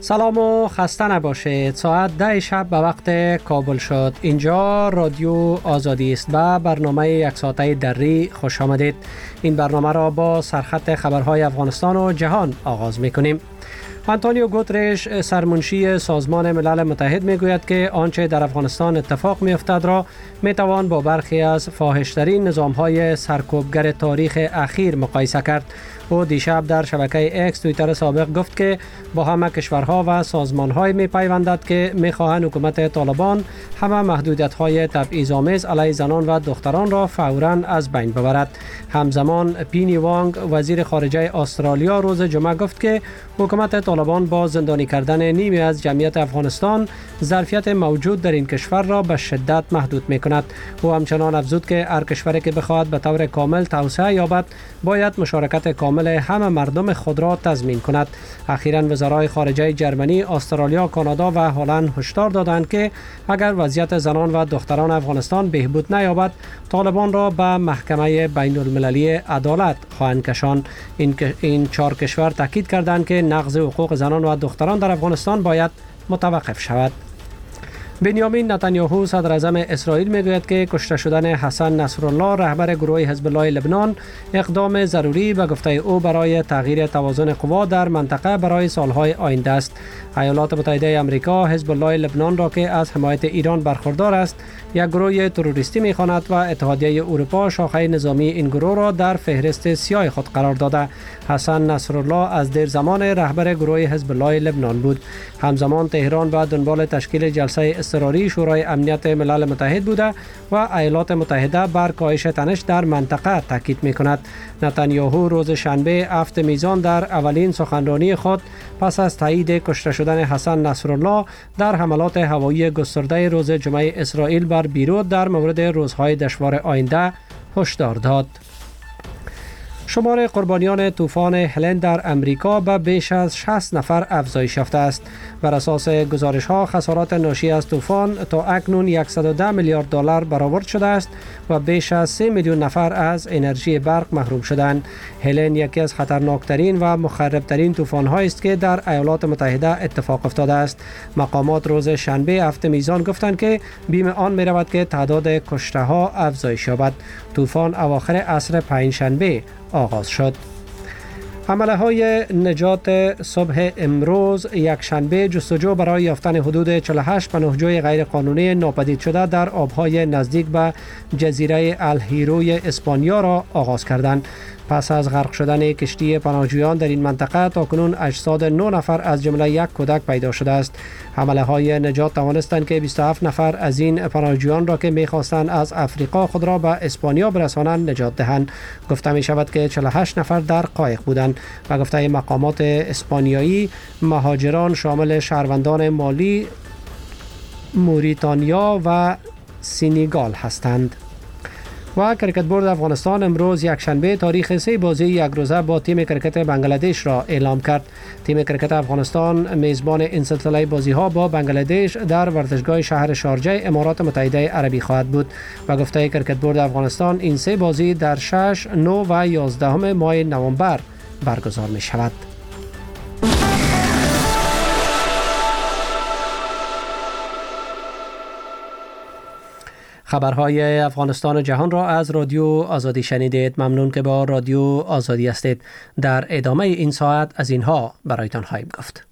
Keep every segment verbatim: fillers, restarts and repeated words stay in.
سلام و خسته نباشید. ساعت ده شب به وقت کابل شد. اینجا رادیو آزادی است و برنامه یک ساعته دری خوش آمدید. این برنامه را با سرخط خبرهای افغانستان و جهان آغاز می‌کنیم. آنتونیو گوترش سرمنشی سازمان ملل متحد میگوید که آنچه در افغانستان اتفاق میافتد را میتوان با برخی از فاحش‌ترین نظام‌های سرکوبگر تاریخ اخیر مقایسه کرد. او دیشب در شبکه اکس توییتر سابق گفت که با همه کشورها و سازمان‌های میپیوندد که میخواهند حکومت طالبان همه محدودیت‌های تبعیض‌آمیز علیه زنان و دختران را فوراً از بین ببرد. همزمان پینی وانگ وزیر خارجه استرالیا روز جمعه گفت که حکومت طالبان با زندانی کردن نیمی از جمعیت افغانستان ظرفیت موجود در این کشور را به شدت محدود می‌کند. او همچنان افزود که هر کشوری که بخواهد به طور کامل توسعه یابد باید مشارکت کامل همه مردم خود را تضمین کند. اخیراً وزرای خارجه جرمنی، استرالیا، کانادا و هلند هشدار دادند که اگر وضعیت زنان و دختران افغانستان بهبود نیابد، طالبان را به محکمه بین المللی عدالت خواهند کشاند. این این چهار کشور تاکید کردند که نقض حقوق زنان و دختران در افغانستان باید متوقف شود. بنیامین نتانیاهو صدر اعظم اسرائیل میگوید که کشته شدن حسن نصرالله رهبر گروه حزب الله لبنان اقدام ضروری به گفته او برای تغییر توازن قوا در منطقه برای سالهای آینده است. ایالات متحده آمریکا حزب الله لبنان را که از حمایت ایران برخوردار است یک گروه تروریستی می‌خواند و اتحادیه اروپا شاخه نظامی این گروه را در فهرست سیاه خود قرار داده. حسن نصرالله از دیر زمان رهبر گروه حزب الله لبنان بود. همزمان تهران به دنبال تشکیل جلسه اضطراری شورای امنیت ملل متحد بوده و ایالات متحده بر کاهش تنش در منطقه تاکید می‌کند. نتانیاهو روز شنبه هفت میزان در اولین سخنرانی خود پس از تایید کشته شدن حسن نصرالله در حملات هوایی گسترده روز جمعه اسرائیل بر بیروت در مورد روزهای دشوار آینده هشدار داد. شمار قربانیان طوفان هلن در امریکا به بیش از شصت نفر افزایش یافته است. بر اساس گزارش‌ها خسارات ناشی از طوفان تا اکنون صد و ده میلیارد دلار برآورد شده است و بیش از سه میلیون نفر از انرژی برق محروم شدند. هلن یکی از خطرناکترین و مخربترین طوفان‌هایی است که در ایالات متحده اتفاق افتاده است. مقامات روز شنبه هفت میزان گفتند که بیم آن می‌رود که تعداد کشته‌ها افزایش یابد. طوفان اواخر عصر پنجشنبه آغاز شد. حمله های نجات صبح امروز یک شنبه جستجو برای یافتن حدود چهل و هشت پناهجوی غیرقانونی ناپدید شده در آبهای نزدیک به جزیره الهیروی اسپانیا را آغاز کردند. پس از غرق شدن کشتی پناهجویان در این منطقه تاکنون اجساد نه نفر از جمله یک کودک پیدا شده است. حمله های نجات توانستند که بیست و هفت نفر از این پناهجویان را که می‌خواستند از افریقا خود را به اسپانیا برسانند نجات دهند. گفته می شود که چهل و هشت نفر در قایق بودند و گفته مقامات اسپانیایی مهاجران شامل شهروندان مالی، موریتانیا و سینیگال هستند. و کرکت بورد افغانستان امروز یک شنبه تاریخ سه بازی یک روزه با تیم کرکت بنگلادش را اعلام کرد. تیم کرکت افغانستان میزبان این سلسله بازی ها با بنگلادش در ورزشگاه شهر شارجه امارات متحده عربی خواهد بود و گفته کرکت بورد افغانستان این سه بازی در شش، نه و یازده ماه نوامبر برگزار می شود. خبرهای افغانستان و جهان را از رادیو آزادی شنیدید. ممنون که با رادیو آزادی هستید. در ادامه این ساعت از اینها برایتان خواهیم گفت.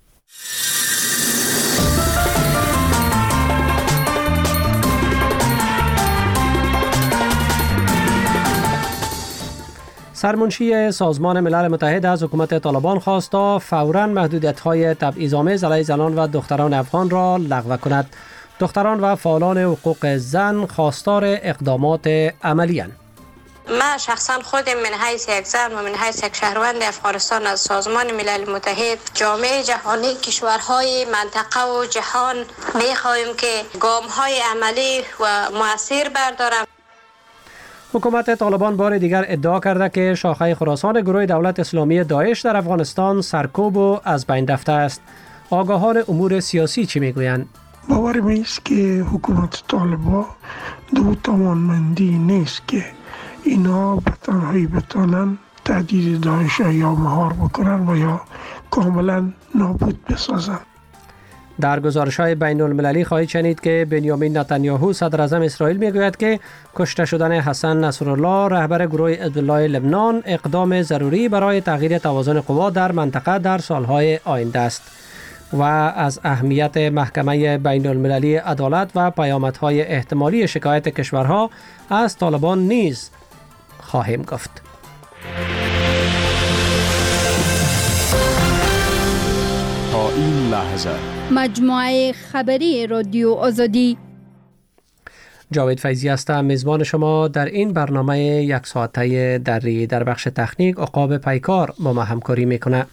سرمنشی سازمان ملل متحد از حکومت طالبان خواست تا فوراً محدودیت‌های تبعیض‌آمیز علیه زنان و دختران افغان را لغو کند. دختران و فعالان حقوق زن خواستار اقدامات عملی اند. من شخصا خودم من حیث یک زن و من حیث یک شهروند افغانستان از سازمان ملل متحد، جامعه جهانی، کشورهای منطقه و جهان می‌خواهیم که گام‌های عملی و مؤثر بردارند. حکومت طالبان بار دیگر ادعا کرده که شاخه خراسان گروه دولت اسلامی داعش در افغانستان سرکوب و از بین رفته است. آگاهان امور سیاسی چی میگویند؟ باور میست که حکومت طالبان دو توانمندی نیست که اینا به تنهایی بتانن تهدید داعش یا مهار بکنن و یا کاملا نابود بسازن. در گزارش‌های بین المللی خواهید شنید که بنیامین نتانیاهو صدر اعظم اسرائیل میگوید که کشته شدن حسن نصرالله رهبر گروه حزب الله لبنان اقدام ضروری برای تغییر توازن قوا در منطقه در سالهای آینده است. و از اهمیت محکمه بین المللی عدالت و پیامدهای احتمالی شکایت کشورها از طالبان نیز خواهیم گفت. تا این لحظه مجموعه خبری رادیو آزادی. جاوید فیضی هستم، میزبان شما در این برنامه یک ساعته دری. در بخش تکنیک عقاب پیکار با ما همکاری میکنه.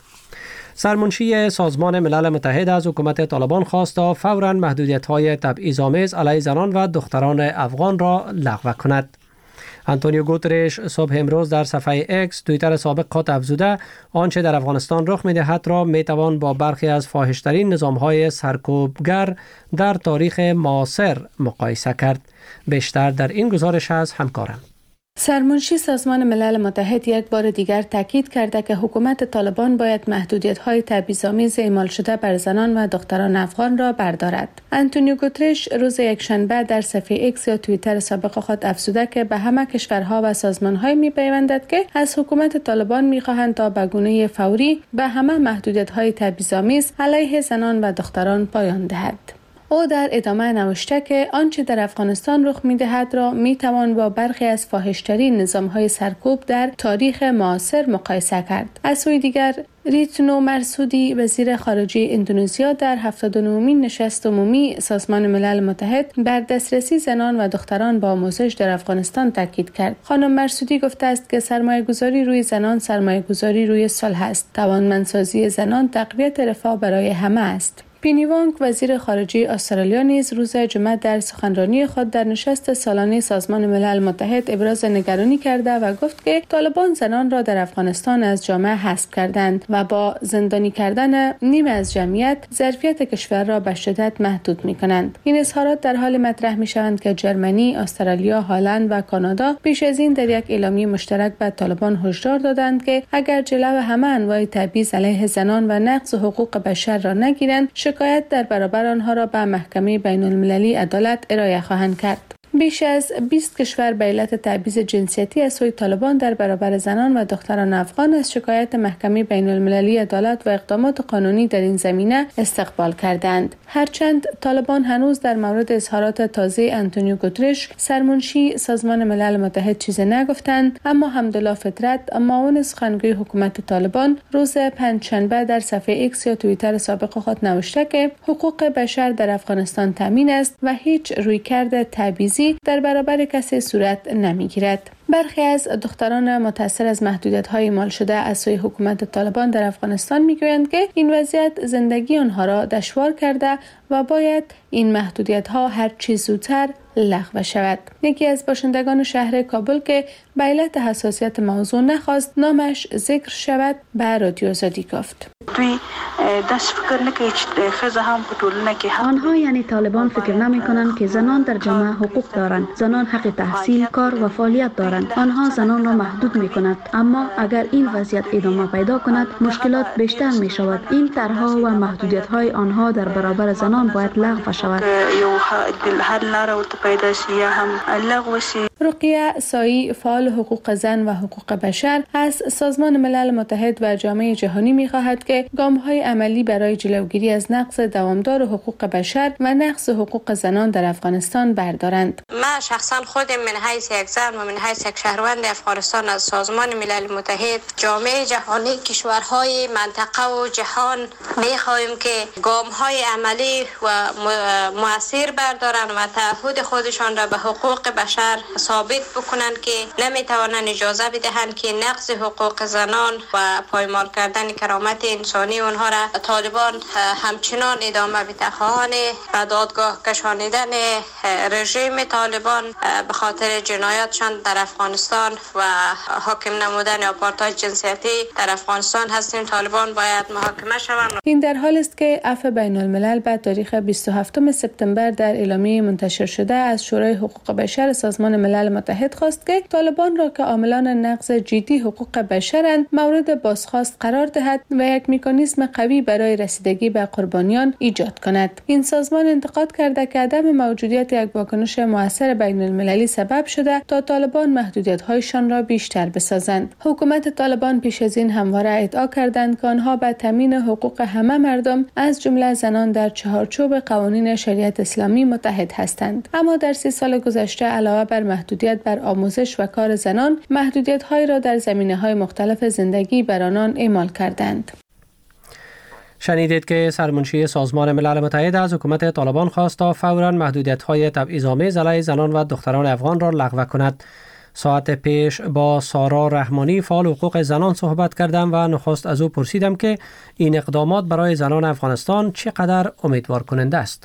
سرمنشی سازمان ملل متحد از حکومت طالبان خواست تا فوراً محدودیت‌های تبعیض‌آمیز علیه زنان و دختران افغان را لغو کند. آنتونیو گوترش صبح امروز در صفحه اکس توییتر سابق خود افزوده آنچه در افغانستان رخ می‌دهد را می‌توان با برخی از فاحش‌ترین نظام‌های سرکوبگر در تاریخ معاصر مقایسه کرد. بیشتر در این گزارش از همکارم. سرمنشی سازمان ملل متحد یک بار دیگر تاکید کرده که حکومت طالبان باید محدودیت‌های تبعیض‌آمیز اعمال شده بر زنان و دختران افغان را بردارد. آنتونیو گوترش روز یکشنبه در صفحه ایکس یا توییتر سابق خود افزوده که به همه کشورها و سازمان‌های می‌پیوندد که از حکومت طالبان می‌خواهند تا به گونه فوری به همه محدودیت‌های تبعیض‌آمیز علیه زنان و دختران پایان دهد. او در ادامه نوشته که آنچه در افغانستان رخ می‌دهد را می‌توان با برخی از فاحش‌ترین نظام‌های سرکوب در تاریخ معاصر مقایسه کرد. از سوی دیگر ریتنو مرسودی وزیر خارجه اندونزیا در هفتاد و نهمین نشست عمومی سازمان ملل متحد بر دسترسی زنان و دختران با آموزش در افغانستان تاکید کرد. خانم مرسودی گفته است که سرمایه‌گذاری روی زنان سرمایه‌گذاری روی صلح است. توانمندسازی زنان تقویت رفاه برای همه است. پینی وانگ وزیر خارجه استرالیا نیز روز جمعه در سخنرانی خود در نشست سالانه سازمان ملل متحد ابراز نگرانی کرده و گفت که طالبان زنان را در افغانستان از جامعه حذف کردند و با زندانی کردن نیمه از جمعیت ظرفیت کشور را به شدت محدود می‌کنند. این اظهارات در حال مطرح می‌شوند که جرمنی، استرالیا، هلند و کانادا پیش از این در یک اعلامیه مشترک به طالبان هشدار دادند که اگر جلو همه انواع تبعیض علیه زنان و نقض حقوق بشر را نگیرند، شکایت در برابر آنها را به محکمه بین المللی عدالت ارائه خواهند کرد. بیش از بیست کشور به علت تبعیض جنسیتی از سوی طالبان در برابر زنان و دختران افغان از شکایت محکمه بین المللی عدالت و اقدامات قانونی در این زمینه استقبال کردند. هرچند طالبان هنوز در مورد اظهارات تازه آنتونیو گوترش سرمنشی سازمان ملل متحد چیزی نگفتند، اما حمدالله فطرت معاون سخنگوی حکومت طالبان روز پنجشنبه در صفحه ایکس یا توییتر سابق خود نوشته که حقوق بشر در افغانستان تامین است و هیچ رویکرد تبعیضی در برابر کسی صورت نمیگیرد. برخی از دختران متأثر از محدودیت‌های اعمال شده از سوی حکومت طالبان در افغانستان میگویند که این وضعیت زندگی آنها را دشوار کرده و باید این محدودیت‌ها هر چه زودتر لغو شود. یکی از باشندگان شهر کابل که به علت حساسیت موضوع نخواست نامش ذکر شود به رادیو آزادی گفت. دوی دست فکر نکنی چې ښځه هم په ټولنه کې آنها یعنی طالبان فکر نمی کنند که زنان در جامعه حقوق دارند. زنان حق تحصیل، کار و فعالیت دارند. آنها زنان را محدود می کند. اما اگر این وضعیت ادامه پیدا کند مشکلات بیشتر می شود. این طرح‌ها و محدودیت های آنها در برابر زنان باید لغو شود. یو حل لاره ورته پیدا شي یا هم لغو شي. رقیه سایی فعال حقوق زن و حقوق بشر از سازمان ملل متحد و جامعه جهانی می خواهد که گام‌های عملی برای جلوگیری از نقض دوامدار حقوق بشر و نقض حقوق زنان در افغانستان بردارند. من شخصا خودم من حیث یک زن و من حیث یک شهروند افغانستان از سازمان ملل متحد، جامعه جهانی، کشورهای منطقه و جهان می خواهیم که گام‌های عملی و مؤثر بردارند و تعهد خودشان را به حقوق بشر ثابت بکنند که نمی توانند اجازه بدهند که نقض حقوق زنان و پایمال کردن کرامت انسانی اونها را طالبان همچنان ادامه بده. خواهان به دادگاه کشانیدن رژیم طالبان به خاطر جنایاتشان در افغانستان و حاکم نمودن آپارتاید جنسیتی در افغانستان هستیم. طالبان باید محاکمه شوند. این در حالی است که عفو بین الملل به تاریخ تاریخ بیست و هفتم سپتامبر در اعلامیه منتشر شده از شورای حقوق بشر سازمان ملل متحد خواست که طالبان را که عاملان نقض جدی حقوق بشرند مورد بازخواست قرار دهد و یک مکانیزم قوی برای رسیدگی به قربانیان ایجاد کند. این سازمان انتقاد کرده که عدم موجودیت یک واکنش مؤثر بین المللی سبب شده تا طالبان محدودیت‌هایشان را بیشتر بسازند. حکومت طالبان پیش از این همواره ادعا کردند که آنها به تامین حقوق همه مردم از جمله زنان در چهارچوب قوانین شریعت اسلامی متحد هستند. اما در سی سال گذشته علاوه بر محدودیت بر آموزش و کار زنان، محدودیت‌هایی را در زمینه‌های مختلف زندگی بر آنان اعمال کردند. شنیدید که سرمنشی سازمان ملل متحد از حکومت طالبان خواست تا فوراً محدودیت‌های تبعیض‌آمیز علیه زنان و دختران افغان را لغو کند. ساعت پیش با سارا رحمانی فعال حقوق زنان صحبت کردم و نخست از او پرسیدم که این اقدامات برای زنان افغانستان چقدر امیدوار کننده است.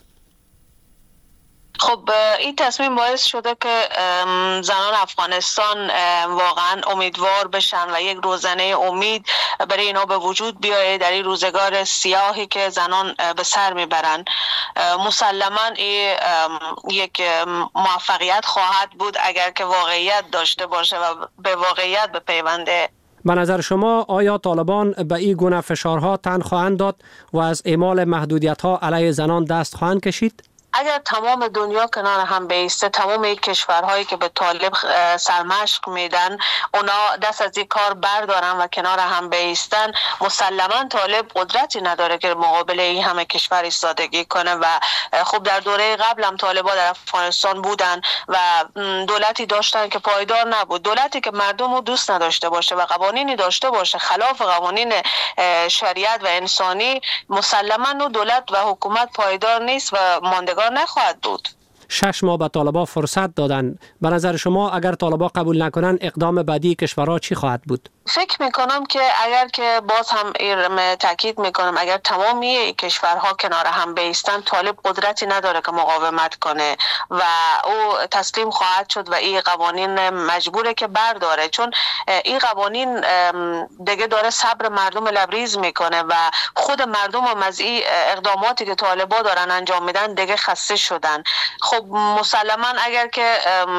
خب این تصمیم باعث شده که زنان افغانستان واقعا امیدوار بشن و یک روزنه امید برای اینا به وجود بیاید در این روزگار سیاهی که زنان به سر میبرن. مسلما این یک موفقیت خواهد بود اگر که واقعیت داشته باشه و به واقعیت بپیونده. به نظر شما آیا طالبان به این گونه فشارها تن خواهند داد و از اعمال محدودیت‌ها علیه زنان دست خواهند کشید؟ اگر تمام دنیا کنار هم بیسته، تمام این کشورهایی که به طالب سرمشق میدن اونا دست از این کار بردارن و کنار هم بیستن، مسلما طالب قدرتی نداره که مقابل این همه کشور ایستادگی کنه. و خب در دوره قبل هم طالبا در افغانستان بودن و دولتی داشتن که پایدار نبود، دولتی که مردم رو دوست نداشته باشه و قوانینی داشته باشه خلاف قوانین شریعت و انسانی، مسلما نو دولت و حکومت پایدار نیست و ماندگار نخواهد بود. شش ماه به طالبا فرصت دادن. به نظر شما اگر طالبا قبول نکنن اقدام بعدی کشورها چی خواهد بود؟ فکر میکنم که اگر که باز هم تاکید میکنم اگر تمامی کشورها کنار هم بیستن، طالب قدرتی نداره که مقاومت کنه و او تسلیم خواهد شد و این قوانین مجبوره که برداره، چون این قوانین دیگه داره صبر مردم لبریز میکنه و خود مردم هم از این اقداماتی که طالبا دارن انجام میدن دیگه خسته شدن. خب مسلما اگر که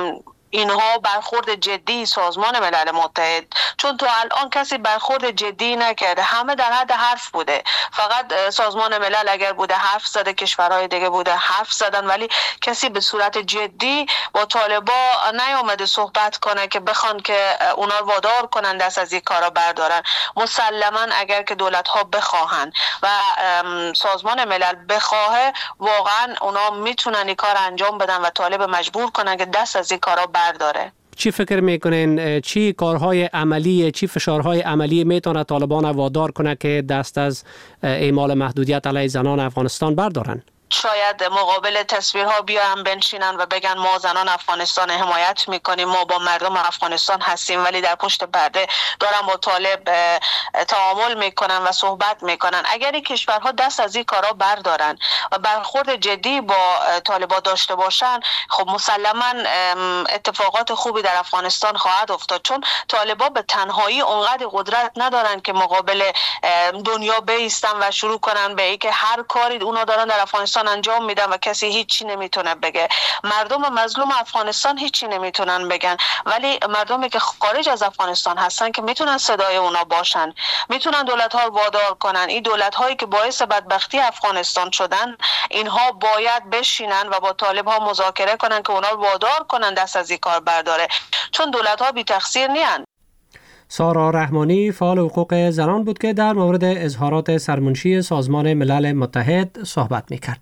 اینها برخورد جدی سازمان ملل متحد، چون تو الان کسی برخورد جدی نکرده، همه در حد حرف بوده، فقط سازمان ملل اگر بوده حرف زده، کشورهای دیگه بوده حرف زدن، ولی کسی به صورت جدی با طالبا نیامده صحبت کنه که بخوان که اونا وادار کنن دست از این کارا بردارن. مسلما اگر که دولت ها بخواهن و سازمان ملل بخواه، واقعا اونا میتونن این کار انجام بدن و طالب مجبور کنن که دست از این کارا برداره. چی فکر میکنین چی کارهای عملی، چی فشارهای عملی میتونه طالبان وادار کنه که دست از اعمال محدودیت علیه زنان افغانستان بردارن؟ شاید مقابل تصویرها بیان بنشینن و بگن ما زنان افغانستان حمایت میکنیم، ما با مردم افغانستان هستیم، ولی در پشت پرده دارن با طالب تعامل میکنن و صحبت میکنن. اگر این کشورها دست از این کارا بردارن و برخورد جدی با طالبا داشته باشن، خب مسلما اتفاقات خوبی در افغانستان خواهد افتاد، چون طالبا به تنهایی اونقدر قدرت ندارن که مقابل دنیا بایستن و شروع کنن به اینکه هر کاری اونا دارن در افغانستان انجام میدن و کسی هیچی نمیتونه بگه. مردم مظلوم افغانستان هیچی نمیتونن بگن، ولی مردمی که خارج از افغانستان هستن که میتونن صدای اونا باشن، میتونن دولت ها رو وادار کنن. این دولت هایی که باعث بدبختی افغانستان شدن، اینها باید بشینن و با طالب ها مذاکره کنن که اونا رو وادار کنن دست از این کار برداره، چون دولت ها بی تقصیر نیان. سارا رحمانی فعال حقوق زنان بود که در مورد اظهارات سرمنشی سازمان ملل متحد صحبت می‌کرد.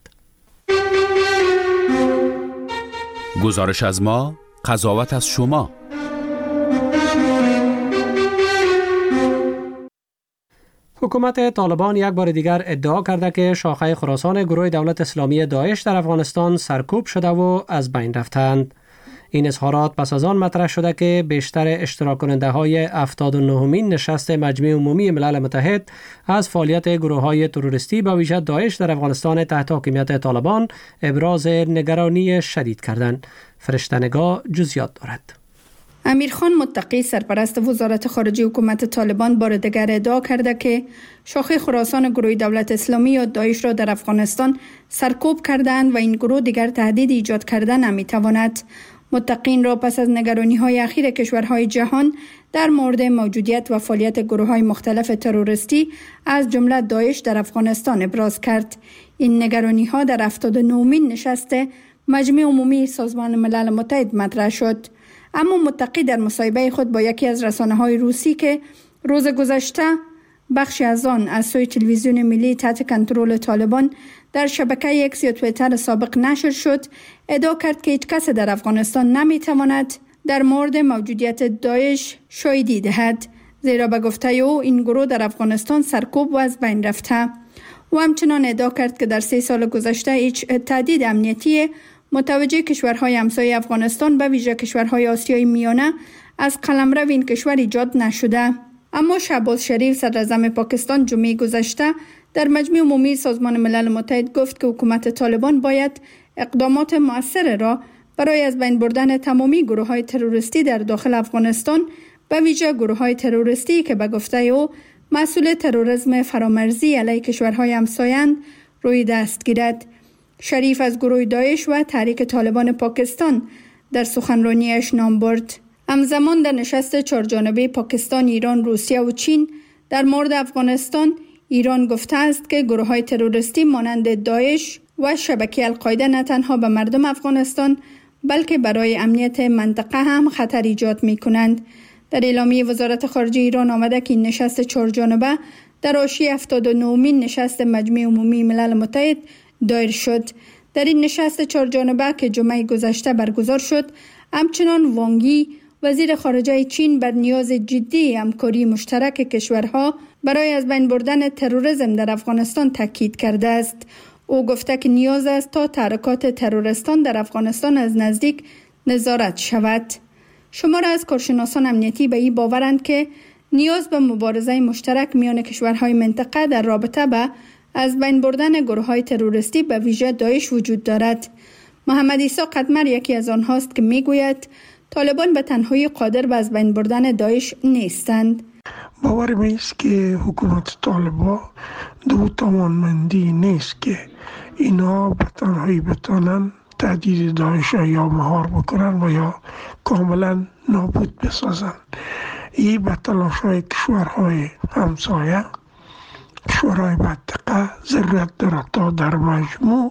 گزارش از ما، قضاوت از شما. حکومت طالبان یک بار دیگر ادعا کرده که شاخه خراسان گروه دولت اسلامی داعش در افغانستان سرکوب شده و از بین رفتند. این اظهارات پس از آن مطرح شده که بیشتر اشتراک کننده های هفتاد و نهمین نشست مجمع عمومی ملل متحد از فعالیت گروه های تروریستی به ویژه داعش در افغانستان تحت حاکمیت طالبان ابراز نگرانی شدید کردند. فرشته نگاه جزئیات دارد. امیرخان متقی سرپرست وزارت خارجه حکومت طالبان بار دیگر ادعا کرده که شاخه خراسان گروه دولت اسلامی یا داعش را در افغانستان سرکوب کردند و این گروه دیگر تهدید ایجاد کردن نمیتواند. متقین را پس از نگرانی‌های اخیر کشورهای جهان در مورد موجودیت و فعالیت گروه‌های مختلف تروریستی از جمله داعش در افغانستان ابراز کرد. این نگرانی‌ها در هفتاد و نهمین نشست مجمع عمومی سازمان ملل متحد مطرح شد. اما متقی در مصاحبه خود با یکی از رسانه‌های روسی که روز گذشته بخشی از آن از سوی تلویزیون ملی تحت کنترل طالبان در شبکه اکس یا توییتر سابق نشر شد، ادعا کرد که هیچ کس در افغانستان نمیتواند در مورد موجودیت داعش شاهدی دهد، زیرا به گفته او این گروه در افغانستان سرکوب و از بین رفته. و همچنان ادعا کرد که در سه سال گذشته هیچ تهدید امنیتی متوجه کشورهای همسایه افغانستان به ویژه کشورهای آسیای میانه از قلمرو این کشور ایجاد نشده. اما شهباز شریف صدراعظم پاکستان جمعه گذشته در مجمع عمومی سازمان ملل متحد گفت که حکومت طالبان باید اقدامات مؤثر را برای از بین بردن تمامی گروه‌های تروریستی در داخل افغانستان به ویژه گروه‌های تروریستی که به گفته او مسئول تروریسم فرامرزی علیه کشورهای همسایه‌اند روی دست گیرد. شریف از گروه داعش و تحریک طالبان پاکستان در سخنرانیش نام برد. همزمان در نشست چهارجانبه پاکستان، ایران، روسیه و چین در مورد افغانستان، ایران گفته است که گروه‌های تروریستی مانند داعش و شبکه القاعده نه تنها به مردم افغانستان بلکه برای امنیت منطقه هم خطر ایجاد می‌کنند. در اعلامیه وزارت خارجه ایران آمده که این نشست چهارجانبه در حاشیه هفتاد و نهمین نشست مجمع عمومی ملل متحد دایر شد. در این نشست چهارجانبه که جمعه گذشته برگزار شد، همچنان وانگی وزیر خارجه چین بر نیاز جدی همکاری مشترک کشورها برای از بین بردن تروریسم در افغانستان تاکید کرده است. او گفته که نیاز است تا تحرکات تروریستان در افغانستان از نزدیک نظارت شود. شمار از کارشناسان امنیتی به این باورند که نیاز به مبارزه مشترک میان کشورهای منطقه در رابطه به از بین بردن گروه‌های تروریستی به ویژه داعش وجود دارد. محمد عیسی قدمر یکی از آنهاست که میگوید طالبان به تنهایی قادر به از بین بردن داعش نیستند. باور میست که حکومت طالبان دو توانمندی نیست که اینا به تنهایی بتانن تهدید داعش یا مهار بکنن و یا کاملا نابود بسازن. این به تلاش‌های کشورهای همسایه، کشورهای منطقه ضرورت دارد تا در مجموع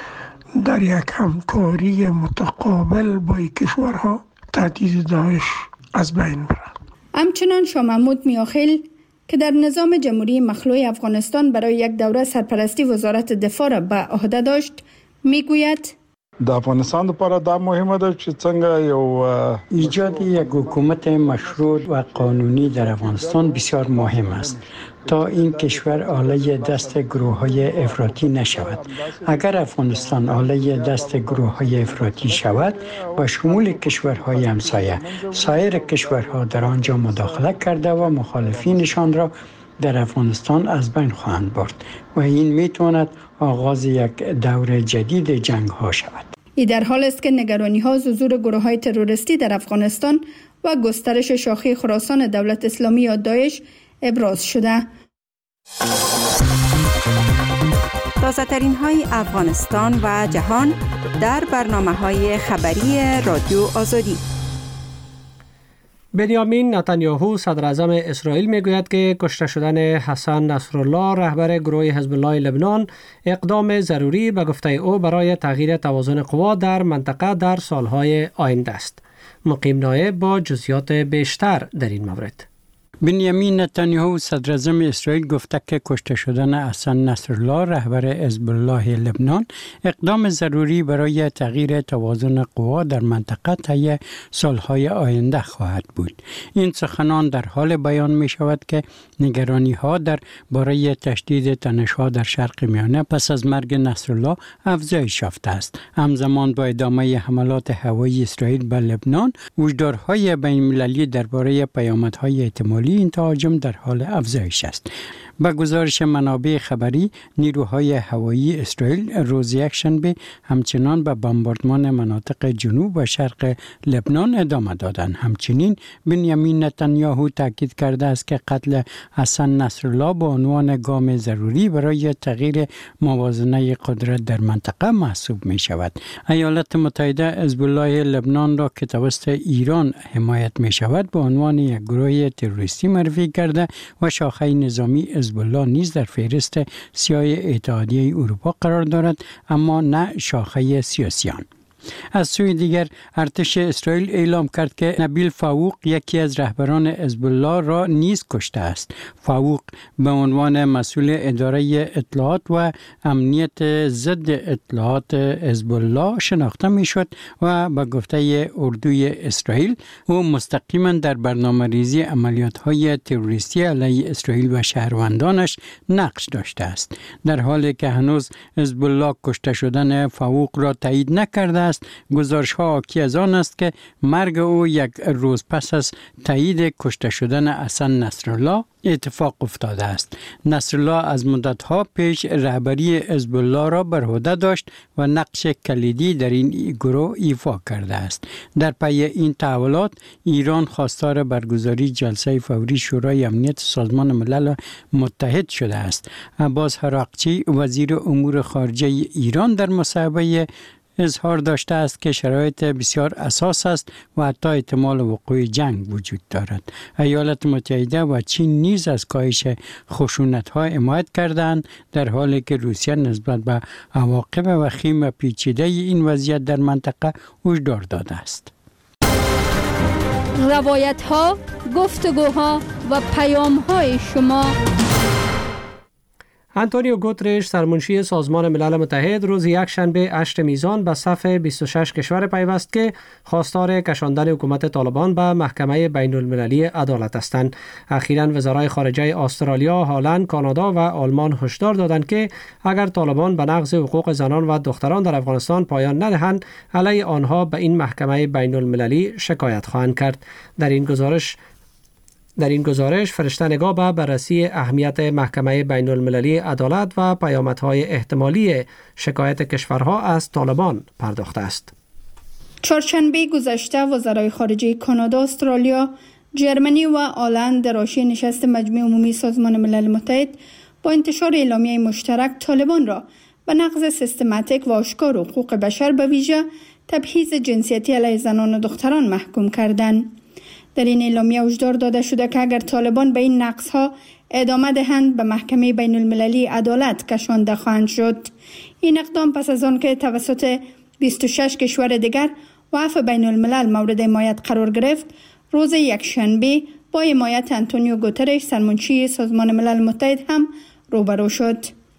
در یک همکاری متقابل با این کشورها تهدید داعش از بین برد. همچنان شاه محمود میاخیل که در نظام جمهوری مخلوع افغانستان برای یک دوره سرپرستی وزارت دفاع را به عهده داشت، میگوید د افغانستان لپاره دا مهمه ده چې څنګه یو ایجاد یک حکومت مشروع و قانونی در افغانستان بسیار مهم است تا این کشور آله دست گروه‌های افراطی نشود. اگر افغانستان آله دست گروه‌های افراطی شود، با شمول کشورهای همسایه، سایر کشورها در آنجا مداخله کرده و مخالفینشان را در افغانستان از بین خواهند برد و این میتواند آغاز یک دور جدید جنگ ها شود. این در حال است که نگرانی ها حضور گروه های تروریستی در افغانستان و گسترش شاخه خراسان دولت اسلامی یا داعش ابراز شده. تازه ترین های افغانستان و جهان در برنامه های خبری رادیو آزادی. بنیامین نتانیاهو صدر اعظم اسرائیل میگوید که کشته شدن حسن نصرالله رهبر گروه حزب الله لبنان اقدام ضروری به گفته او برای تغییر توازن قوا در منطقه در سالهای آینده است. مقیم نایب با جزئیات بیشتر در این مورد. بنیامین نتانیاهو صدر اعظم اسرائیل گفته که کشته شدن حسن نصرالله رهبر حزب الله لبنان اقدام ضروری برای تغییر توازن قوا در منطقه طی سالهای آینده خواهد بود. این سخنان در حال بیان می شود که نگرانی ها در باره تشدید تنش‌ها در شرق میانه پس از مرگ نصرالله افزایش یافته است. همزمان با ادامه حملات هوایی اسرائیل به لبنان، هشدارهای بین المللی درباره پیامدهای احتمالی این تهاجم در حال افزایش است. با گزارش منابع خبری، نیروهای هوایی اسرائیل روز یکشنبه همچنان به بمباردمان مناطق جنوب و شرق لبنان ادامه دادند. همچنین بنیامین نتانیاهو تاکید کرده است که قتل حسن نصرالله به عنوان گام ضروری برای تغییر موازنه قدرت در منطقه محسوب می شود. ایالات متحده حزب الله لبنان را که توسط ایران حمایت می شود به عنوان یک گروه تروریستی معرفی کرده و شاخه نظامی حزب الله نیز در فهرست سیاه اتحادیه اروپا قرار دارد، اما نه شاخه سیاسیان. از سوی دیگر ارتش اسرائیل اعلام کرد که نبیل فاوق یکی از رهبران حزب الله را نیز کشته است. فاوق به عنوان مسئول اداره اطلاعات و امنیت ضد اطلاعات حزب الله شناخته می شد و به گفته اردوی اسرائیل او مستقیما در برنامه‌ریزی عملیات‌های تروریستی علیه اسرائیل و شهروندانش نقش داشته است. در حالی که هنوز حزب الله کشته شدن فاوق را تایید نکرده است، گزارش ها حاکی از آن است که مرگ او یک روز پس از تایید کشته شدن حسن نصرالله اتفاق افتاده است. نصرالله از مدت‌ها پیش رهبری حزب الله را بر عهده داشت و نقش کلیدی در این گروه ایفا کرده است. در پی این تحولات ایران خواستار برگزاری جلسه فوری شورای امنیت سازمان ملل متحد شده است. عباس هراقچی وزیر امور خارجه ایران در مصاحبه اظهار داشته است که شرایط بسیار اساس است و حتی احتمال وقوع جنگ وجود دارد. ایالات متحده و چین نیز از کاهش خشونت‌ها حمایت کردند، در حالی که روسیه نسبت به عواقب وخیم و پیچیده این وضعیت در منطقه هشدار داده است. روایت‌ها، گفتگوها و پیام‌های شما. آنتونیو گوترش سرمنشی سازمان ملل متحد روز یکشنبه هشت میزان به صف بیست و شش کشور پیوست که خواستار کشاندن حکومت طالبان به محکمه بین المللی عدالت هستند. اخیراً وزرای خارجه استرالیا، هلند، کانادا و آلمان هشدار دادند که اگر طالبان به نقض حقوق زنان و دختران در افغانستان پایان ندهند، علیه آنها به این محکمه بین المللی شکایت خواهند کرد. در این گزارش در این گزارش فرشته نگاه به بررسی اهمیت محکمه بین المللی عدالت و پیامدهای احتمالی شکایت کشورها از طالبان پرداخته است. چهارشنبه گذشته وزرای خارجه کانادا، استرالیا، جرمنی و آلند در حاشیه نشست مجمع عمومی سازمان ملل متحد با انتشار اعلامیه مشترک طالبان را به نقض سیستماتیک و آشکار حقوق بشر به ویژه تبعیض جنسیتی علیه زنان و دختران محکوم کردند. در این اعلامیه هشدار داده شده که اگر طالبان به این نقض‌ها ادامه دهند به محکمه بین المللی عدالت کشانده خواهند شد. این اقدام پس از آن که توسط بیست و شش کشور دیگر و عفو بین الملل مورد حمایت قرار گرفت، روز یکشنبه با حمایت آنتونیو گوترش سرمنشی سازمان ملل متحد هم روبرو شد.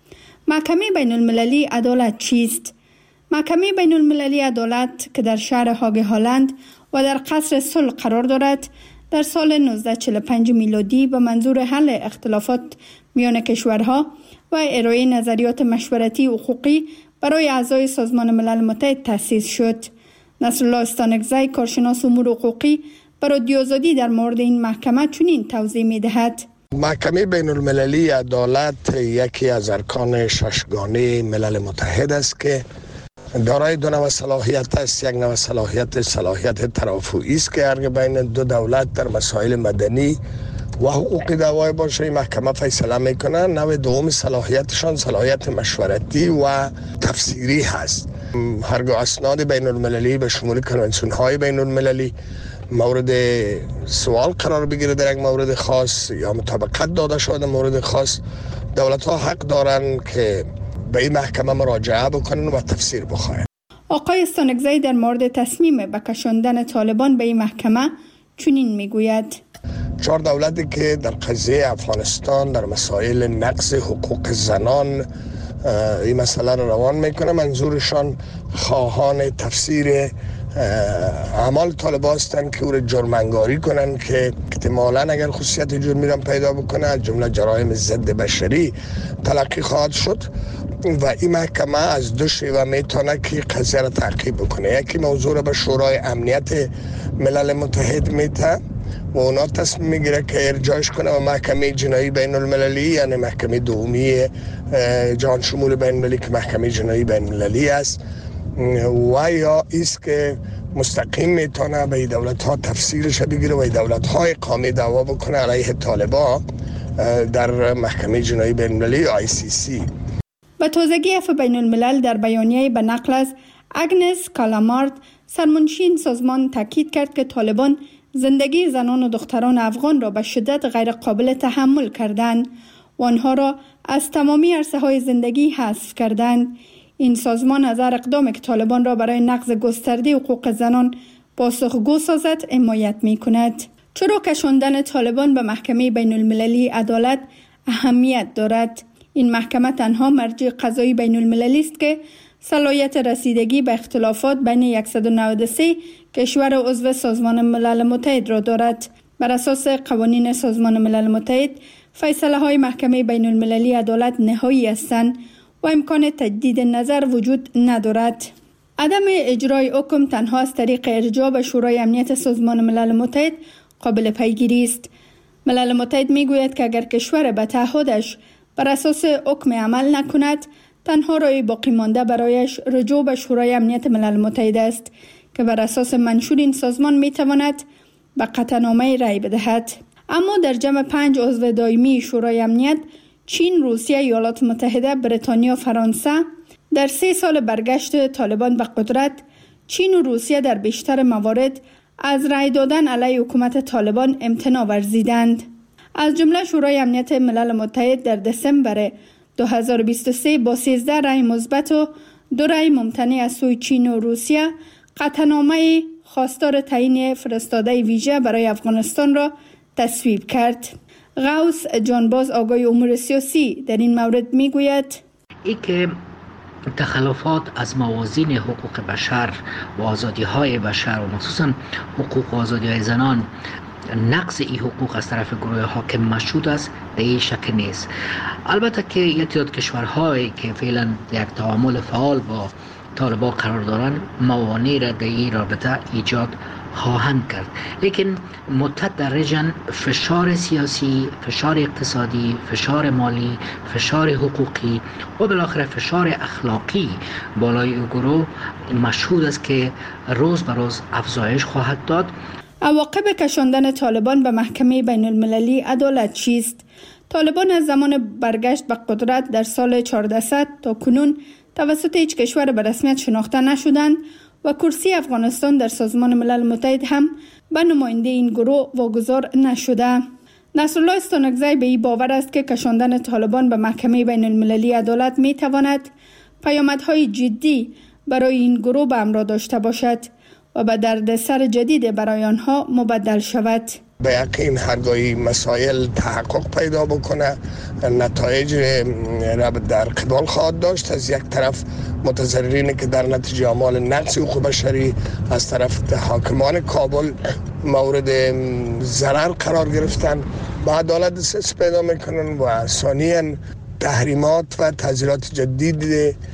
محکمه بین المللی عدالت چیست؟ محکمه بین المللی عدالت که در شهر هاگ هلند و در قصر صلح قرار دارد، در سال نوزده صد و چهل و پنج میلادی به منظور حل اختلافات میان کشورها و ارائه نظریات مشورتی حقوقی برای اعضای سازمان ملل متحد تأسیس شد. نصرالله استانکزی، کارشناس امور حقوقی، بر رادیو آزادی در مورد این محکمه چنین توضیح می‌دهد. محکمه بین المللی عدالت یکی از ارکان ششگانه ملل متحد است که دارای دو نوع صلاحیت است. یک نوع صلاحیت صلاحیت ترافعی است که هر بین دو دولت در مسائل مدنی و حقوقی دعوای باشه محکمه فیصله میکنه. نوع دوم صلاحیتشان صلاحیت مشورتی و تفسیری هست. هرگاه اسناد بین المللی به شمول کنونسیون های بین المللی مورد سوال قرار بگیره در یک مورد خاص یا مطابقت داده شده مورد خاص، دولت ها حق دارن که به این محکمه مراجعه بکنن و تفسیر بخواهند. آقای استانکزی در مورد تصمیم به کشاندن طالبان به این محکمه چنین میگوید: چهار دولتی که در قضیه افغانستان در مسائل نقض حقوق زنان این مسئله را روان میکنه، منظورشان خواهان تفسیر اعمال طالبان هستند که او را جرم‌انگاری کنن که احتمالاً اگر خصوصیت جرمی را پیدا بکنه از جمله جرایم ضد بشری تلقی خواهد شد و این محکمه از دو شیوه میتونه که قضیه را تعقیب بکنه. یکی موضوع را به شورای امنیت ملل متحد میته و اونا تصمیم میگیره که ارجاعش کنه و محکمه جنایی بین المللی، یعنی محکمه دومی جهان شمول بین المللی که محکمه جنایی بین المللی است، و یا ایست که مستقیم میتونه به دولت ها تفسیرش بگیره و دولت های اقامه دعوا بکنه علیه طالبان در محکمه جنایی بین المللی آی سی سی. و تازگی عفو بین الملل در بیانیه به نقل از اگنس کالامارد سرمنشی این سازمان تاکید کرد که طالبان زندگی زنان و دختران افغان را به شدت غیر قابل تحمل کردند و آنها را از تمامی عرصه های زندگی حذف کردند. این سازمان از هر اقدامی که طالبان را برای نقض گسترده حقوق زنان پاسخگو سازد حمایت می کند. چرا کشاندن طالبان به محکمه بین المللی عدالت اهمیت دارد؟ این محکمه تنها مرجع قضایی بین المللی است که صلاحیت رسیدگی به اختلافات بین صد و نود و سه کشور عضو سازمان ملل متحد را دارد. بر اساس قوانین سازمان ملل متحد، فیصله های محکمه بین المللی عدالت نهایی هستند و امکان تجدید نظر وجود ندارد. عدم اجرای حکم تنها از طریق ارجاع به شورای امنیت سازمان ملل متحد قابل پیگیری است. ملل متحد می گوید که اگر کشور به تعهدش بر اساس حکم عمل نکند، تنها راه باقی مانده برایش رجوع به شورای امنیت ملل متحد است که بر اساس منشور این سازمان می تواند به قطعنامه رای بدهد. اما در جمع پنج عضو دائمی شورای امنیت، چین، روسیه، ایالات متحده، بریتانیا و فرانسه، در سه سال برگشت طالبان به قدرت، چین و روسیه در بیشتر موارد از رای دادن علیه حکومت طالبان امتناع ورزیدند. از جمله شورای امنیت ملل متحد در دسامبر دو هزار و بیست و سه با سیزده رای مثبت و دو رای ممتنع از سوی چین و روسیه قطعنامه خواستار تعیین فرستاده ویژه برای افغانستان را تصویب کرد. غوث جانباز آگای امور سیاسی در این مورد می گوید ای که تخلفات از موازین حقوق بشر و آزادی های بشر و مخصوصا حقوق و آزادی های زنان، نقض این حقوق از طرف گروه حاکم مشهود است، در این شک نیست. البته که یک تعداد کشورهایی که فعلا یک تعامل فعال با طالبان قرار دارند موانع را در این رابطه ایجاد خواهند کرد، لیکن متدرجاً فشار سیاسی، فشار اقتصادی، فشار مالی، فشار حقوقی و بالاخره فشار اخلاقی بالای او گروه مشهود است که روز به روز افزایش خواهد داد. عواقب کشاندن طالبان به محکمه بین المللی عدالت چیست؟ طالبان از زمان برگشت به قدرت در سال چهاردهصد تا کنون توسط هیچ کشور به رسمیت شناخته نشدند و کرسی افغانستان در سازمان ملل متحد هم به نماینده این گروه واگذار نشده. نصرالله استانکزی به این باور است که کشاندن طالبان به محکمه بین المللی عدالت می تواند پیامدهای جدی برای این گروه به همراه داشته باشد و به دردسر جدید برای آنها مبدل شود. به یقین هرگاهی مسائل تحقق پیدا بکنه، نتایج را در قبال خواهد داشت. از یک طرف متضررینی که در نتیجه اعمال نقض حقوق بشری از طرف حاکمان کابل مورد ضرر قرار گرفتن به عدالت دسترسی پیدا میکنن و ثانیاً تحریمات و تعزیرات جدید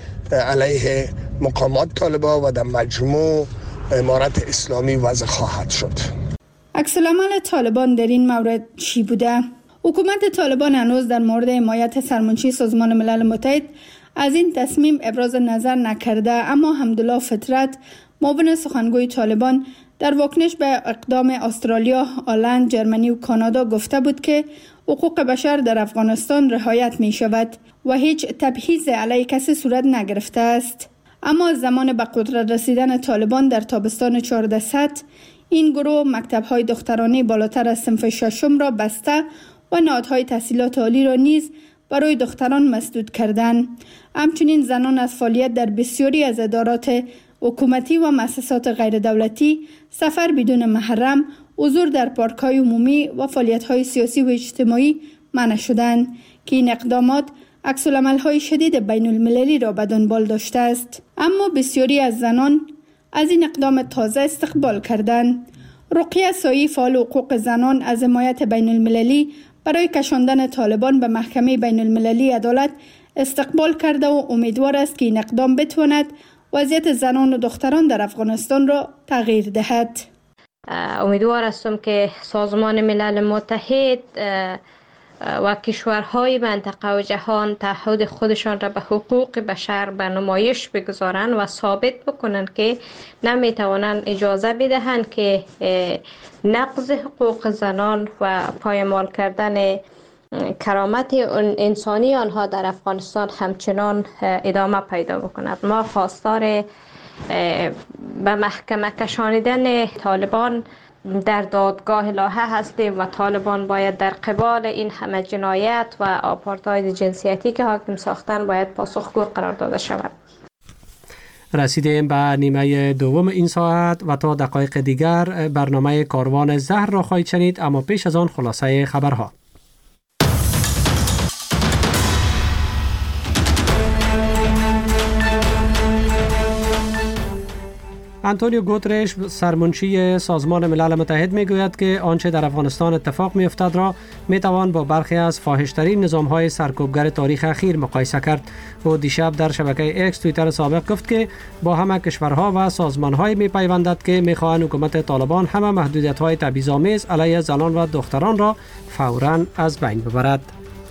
علیه مقامات طالبان و در مجموع امارت اسلامی وضع خواهد شد. عکس العمل طالبان در این مورد چی بوده؟ حکومت طالبان هنوز در مورد حمایت سرمنشی سازمان ملل متحد از این تصمیم ابراز نظر نکرده، اما حمدالله فطرت، معاون سخنگوی طالبان، در واکنش به اقدام استرالیا، هلند، جرمنی و کانادا گفته بود که حقوق بشر در افغانستان رعایت می شود و هیچ تبعیض علیه کسی صورت نگرفته است. اما زمان به قدرت رسیدن طالبان در تابستان چهاردهصد، این گروه مکتب‌های دخترانه بالاتر از صنف ششم را بسته و نهادهای تحصیلات عالی را نیز برای دختران مسدود کردند. همچنین زنان از فعالیت در بسیاری از ادارات حکومتی و مؤسسات غیر دولتی، سفر بدون محرم، حضور در پارک‌های عمومی و فعالیت‌های سیاسی و اجتماعی منع شدند که این اقدامات عکس‌العمل‌های شدید بین المللی را به دنبال داشته است. اما بسیاری از زنان از این اقدام تازه استقبال کردند. رقیه سایی، فعال حقوق زنان، از حمایت بین المللی برای کشاندن طالبان به محکمه بین المللی عدالت استقبال کرده و امیدوار است که این اقدام بتواند وضعیت زنان و دختران در افغانستان را تغییر دهد. امیدوار هستم که سازمان ملل متحد و کشورهای منطقه و جهان تعهد خودشان را به حقوق بشر به نمایش بگذارند و ثابت بکنند که نمیتوانند اجازه بدهند که نقض حقوق زنان و پایمال کردن کرامت انسانی آنها در افغانستان همچنان ادامه پیدا بکند. ما خواستار به محکمه کشانیدن طالبان در دادگاه لاهه هستیم و طالبان باید در قبال این همه جنایت و آپارتاید جنسیتی که حاکم ساختن باید پاسخگو قرار داده شود. رسیدیم به نیمه دوم این ساعت و تا دقایق دیگر برنامه کاروان زهر را خواهید شنید، اما پیش از آن خلاصه خبرها. آنتونیو گوترش سرمنشی سازمان ملل متحد میگوید که آنچه در افغانستان اتفاق میافتد را میتوان با برخی از فاحش‌ترین نظام‌های سرکوبگر تاریخ اخیر مقایسه کرد. او دیشب در شبکه ایکس توییتر سابق گفت که با همه کشورها و سازمان‌های میپیوندد که میخواهند حکومت طالبان همه محدودیت‌های تبعیض‌آمیز علیه زنان و دختران را فوراً از بین ببرد.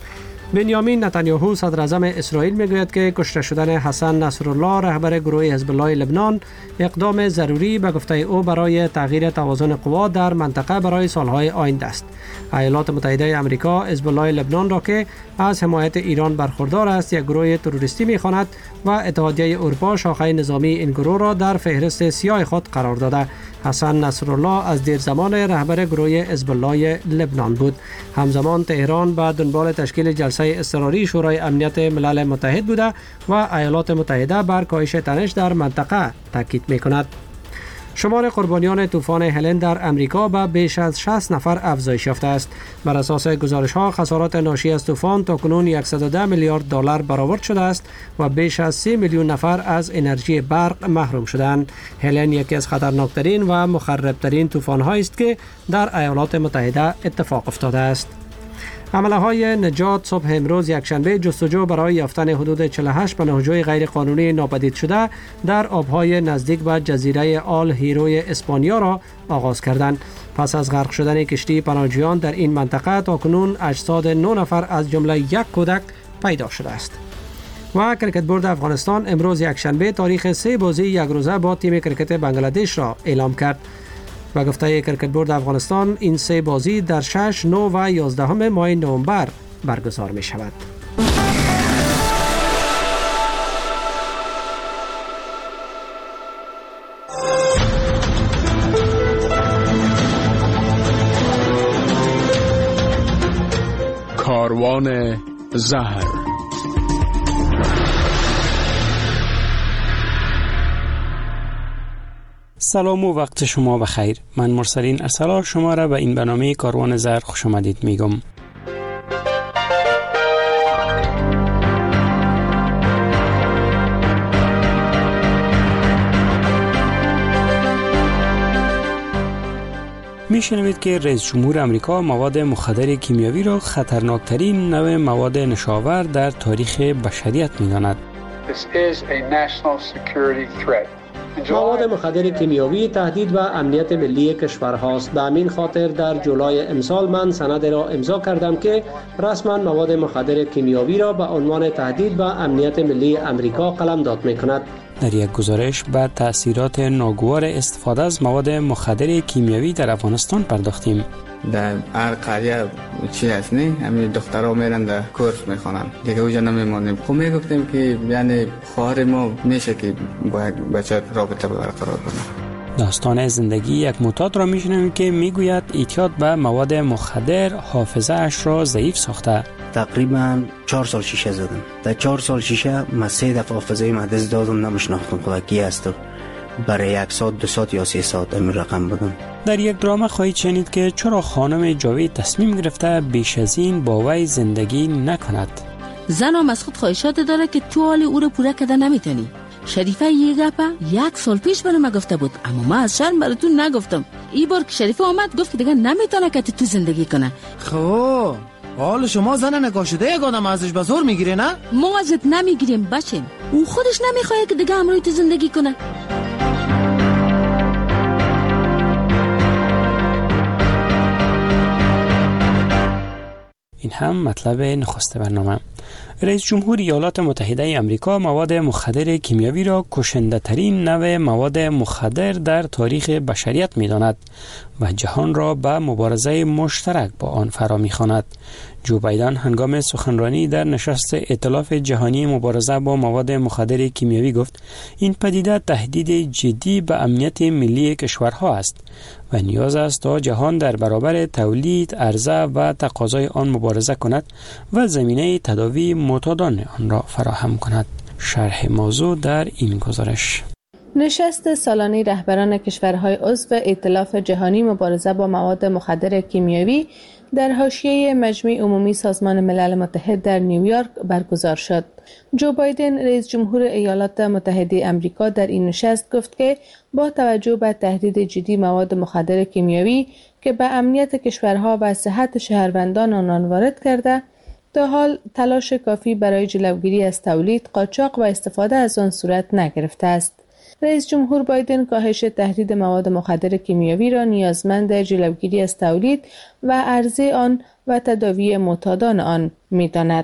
بنیامین نتانیاهو صدر اعظم اسرائیل میگوید که کشته شدن حسن نصرالله رهبر گروه حزب الله لبنان اقدام ضروری به گفته او برای تغییر توازن قوا در منطقه برای سالهای آینده است. ایالات متحده آمریکا حزب الله لبنان را که از حمایت ایران برخوردار است یک گروه تروریستی می‌خواند و اتحادیه اروپا شاخه نظامی این گروه را در فهرست سیاه خود قرار داده. حسن نصرالله از دیر زمان رهبر گروه حزب الله لبنان بود. همزمان تهران به دنبال تشکیل جلسه اضطراری شورای امنیت ملل متحد بوده و ایالات متحده بر کاهش تنش در منطقه تاکید می‌کند. شمار قربانیان طوفان هلن در امریکا به بیش از شصت نفر افزایش یافته است. بر اساس گزارش‌ها خسارات ناشی از طوفان تاکنون صد و ده میلیارد دلار برآورد شده است و بیش از سی میلیون نفر از انرژی برق محروم شدند. هلن یکی از خطرناکترین و مخربترین طوفان‌هایی است که در ایالات متحده اتفاق افتاده است. عمله های نجات صبح امروز یکشنبه جستجو برای یافتن حدود چهل و هشت پناهجوی غیر قانونی ناپدید شده در آبهای نزدیک به جزیره آل هیروی اسپانیا را آغاز کردند. پس از غرق شدن کشتی پناهجویان در این منطقه تاکنون اجساد نه نفر از جمله یک کودک پیدا شده است. و کرکت بورد افغانستان امروز یکشنبه تاریخ سه بازی یک روزه با تیم کرکت بنگلادش را اعلام کرد. و گفته کرکت بورد افغانستان این سه بازی در شش، نه و یازده ماه نوامبر برگزار می شود. کاروان زهر. سلام و وقت شما بخیر. من مرسلین ارسلان شما را به این برنامه کاروان زهر خوش آمدید میگم. میشنوید که رئیس جمهور آمریکا مواد مخدر کیمیاوی را خطرناکترین نوع مواد نشاور در تاریخ بشریت می‌داند. مواد مخدر کیمیاوی تهدید به امنیت ملی کشور هاست. به همین خاطر در جولای امسال من سند را امضا کردم که رسما مواد مخدر کیمیاوی را به عنوان تهدید به امنیت ملی امریکا قلمداد می‌کند. در یک گزارش به تأثیرات ناگوار استفاده از مواد مخدر کیمیاوی در افغانستان پرداختیم. در هر قریه چی هست نه همین دخترها میرن در کورس میخوانن دیگه اونجا نمیمونیم. خب میگفتیم که یعنی خواهر ما میشه که با یک بچه رابطه برقرار کنه. داستان زندگی یک معتاد را میشنویم که میگوید اعتیاد به مواد مخدر حافظه اش را ضعیف ساخته. تقریبا چهار سال شیشه زدم. در چهار سال شیشه من سه دفعه حافظه مدرس دادم نمیشناختم خدا کی است. برای یک ساعت دو ساعت یا سه ساعت این رقم بدم. در یک درامه خواهید شنید که چرا خانم جاوید تصمیم گرفته بیش از این با وی زندگی نکند. زن هم از خود خواهشات داره که تو حال او رو پوره کده نمیتونی. شریفه یه گپه یک سال پیش برای ما گفته بود اما ما از شرم براتون نگفتم. این بار که شریفه آمد گفت که دیگه نمیتونه که تو زندگی کنه. خب حال شما زن نکاشده یک آدم ازش به زور میگیره نه؟ ما ازت نمیگیریم بچه. اون خودش نمیخواد که دیگه همراه تو زندگی کنه. این هم مطلب نخست برنامه. رئیس جمهور ایالات متحده آمریکا مواد مخدر کیمیاوی را کشنده ترین نوع مواد مخدر در تاریخ بشریت می داند و جهان را به مبارزه مشترک با آن فرا می خواند. جو بایدن هنگام سخنرانی در نشست ائتلاف جهانی مبارزه با مواد مخدر کیمیاوی گفت این پدیده تهدید جدی به امنیت ملی کشورها است و نیاز است تا جهان در برابر تولید، عرضه و تقاضای آن مبارزه کند و زمینه تداوی معتادان آن را فراهم کند. شرح موضوع در این گزارش. نشست سالانه رهبران کشورهای عضو ائتلاف جهانی مبارزه با مواد مخدر کیمیاوی در حاشیه مجمع عمومی سازمان ملل متحد در نیویورک برگزار شد. جو بایدن رئیس جمهور ایالات متحده آمریکا در این نشست گفت که با توجه به تهدید جدی مواد مخدر کیمیاوی که به امنیت کشورها و صحت شهروندان آنان وارد کرده، تا حال تلاش کافی برای جلوگیری از تولید، قاچاق و استفاده از آن صورت نگرفته است. رئیس جمهور بایدن کاهش تهدید مواد مخدر کیمیاوی را نیازمند جلوگیری از تولید و عرضه آن و تداوی معتادان آن می‌داند.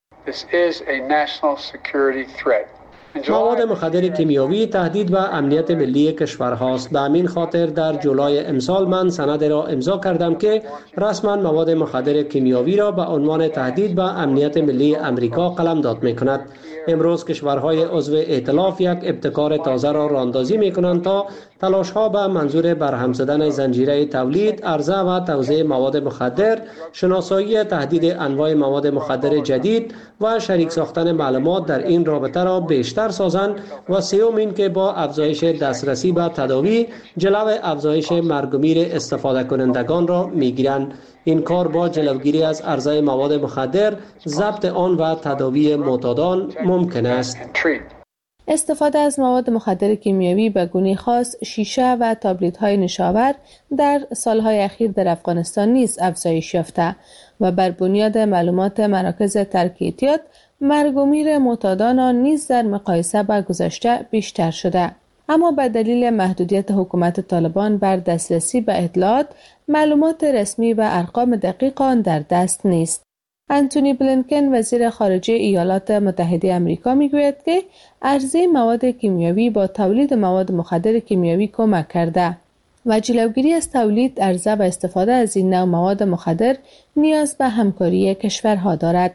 مواد مخدر کیمیاوی تهدید به امنیت ملی کشورهاست. به همین خاطر در جولای امسال من سند را امضا کردم که رسما مواد مخدر کیمیاوی را به عنوان تهدید به امنیت ملی امریکا قلمداد می‌کند. امروز کشورهای عضو ائتلاف یک ابتکار تازه را راهاندازی می‌کنند تا تلاش‌ها به منظور برهم زدن زنجیره تولید، عرضه و توزیع مواد مخدر، شناسایی تهدید انواع مواد مخدر جدید و شریک ساختن معلومات در این رابطه را بیشتر سازند و سوم این که با افزایش دسترسی به تداوی جلو افزایش مرگ و میر استفاده کنندگان را می‌گیرند. این کار با جلوگیری از عرضه مواد مخدر، ضبط آن و تداوی معتادان ممکن است. استفاده از مواد مخدر کیمیاوی به گونه خاص، شیشه و تابلت‌های نشاور در سالهای اخیر در افغانستان نیز افزایش یافته و بر بنیاد معلومات مراکز ترک اعتیاد، مرگ و میر معتادان آن نیز در مقایسه با گذشته بیشتر شده. اما به دلیل محدودیت حکومت طالبان بر دسترسی به اطلاعات، معلومات رسمی و ارقام دقیق آن در دست نیست. انتونی بلینکن وزیر خارجه ایالات متحده آمریکا میگوید که عرضه مواد کیمیاوی با تولید مواد مخدر کیمیاوی کمک کرده و جلوگیری از تولید، عرضه و استفاده از این نوع مواد مخدر نیاز به همکاری کشورها دارد.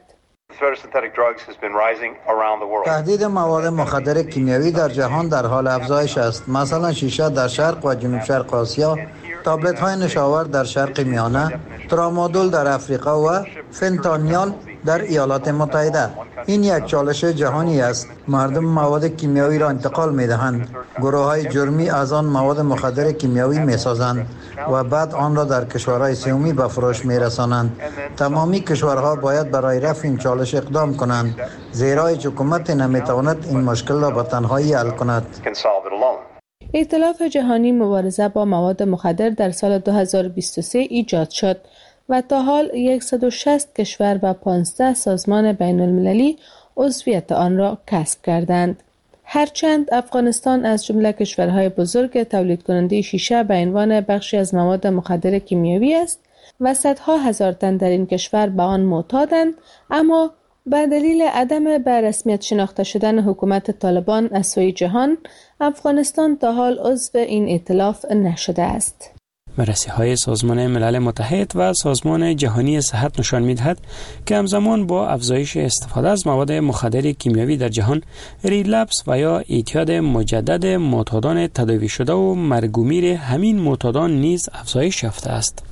تهدید مواد مخدر کیمیاوی در جهان در حال افزایش است. مثلا شیشه در شرق و جنوب شرق آسیا، تابلت های نشاور در شرق میانه، ترامادول در افریقا و فنتانیال در ایالات متحده. این یک چالش جهانی است. مردم مواد کیمیاوی را انتقال می دهند. گروه های جرمی از آن مواد مخدر کیمیاوی می سازند و بعد آن را در کشورهای سومی به فروش می رسانند. تمامی کشورها باید برای رفع این چالش اقدام کنند، زیرا هیچ حکومت نمی تواند این مشکل را به تنهایی حل کند. ائتلاف جهانی مبارزه با مواد مخدر در سال دو هزار و بیست و سه ایجاد شد و تا حال صد و شصت کشور و پانزده سازمان بین المللی عضویت آن را کسب کردند. هرچند افغانستان از جمله کشورهای بزرگ تولید کننده شیشه به عنوان بخشی از مواد مخدر کیمیاوی است و صدها هزار تن در این کشور به آن معتادند، اما به دلیل عدم به رسمیت شناخته شدن حکومت طالبان از سوی جهان، افغانستان تا حال عضو این ائتلاف نشده است. بررسی‌های سازمان ملل متحد و سازمان جهانی صحت نشان می‌دهد که همزمان با افزایش استفاده از مواد مخدر کیمیاوی در جهان، ریلپس و یا اعتیاد مجدد معتادان تداوی شده و مرگ و میر همین معتادان نیز افزایش یافته است.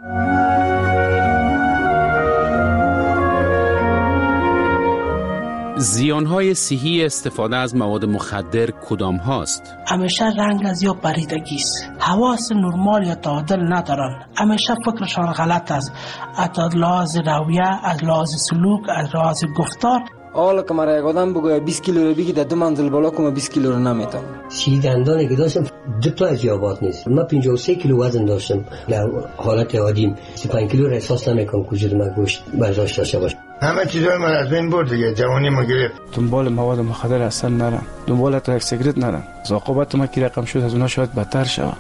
زیانهای صحی استفاده از مواد مخدر کدام هاست؟ همیشه رنگ از یا پریدگی است. حواس نرمال یا تعادل ندارن. همیشه فکرشان غلط است. از لحاظ رویه، از لحاظ سلوک، از لحاظ گفتار. حالا که مرا یک آدم بگوید بیست کیلو رو بگی در دو منزل بالا کنم بیست کیلو رو نمیتونم. سی دندانی که داشتم دو تا از یابات نیست. من پنجاه و سه کیلو وزن داشتم. در حالت عادیم سی و پنج کیلو را احساس نمیکنم وجود من گوشت برداشت داشته باشه. همه چیزای من از بین برد دیگه، جوانی ما گرفت. دنبال مواد مخدر اصلا نرم، دنبال ترک سیگرت نرم. عاقبت ما کی رقم شد از اونها شاید بدتر شود.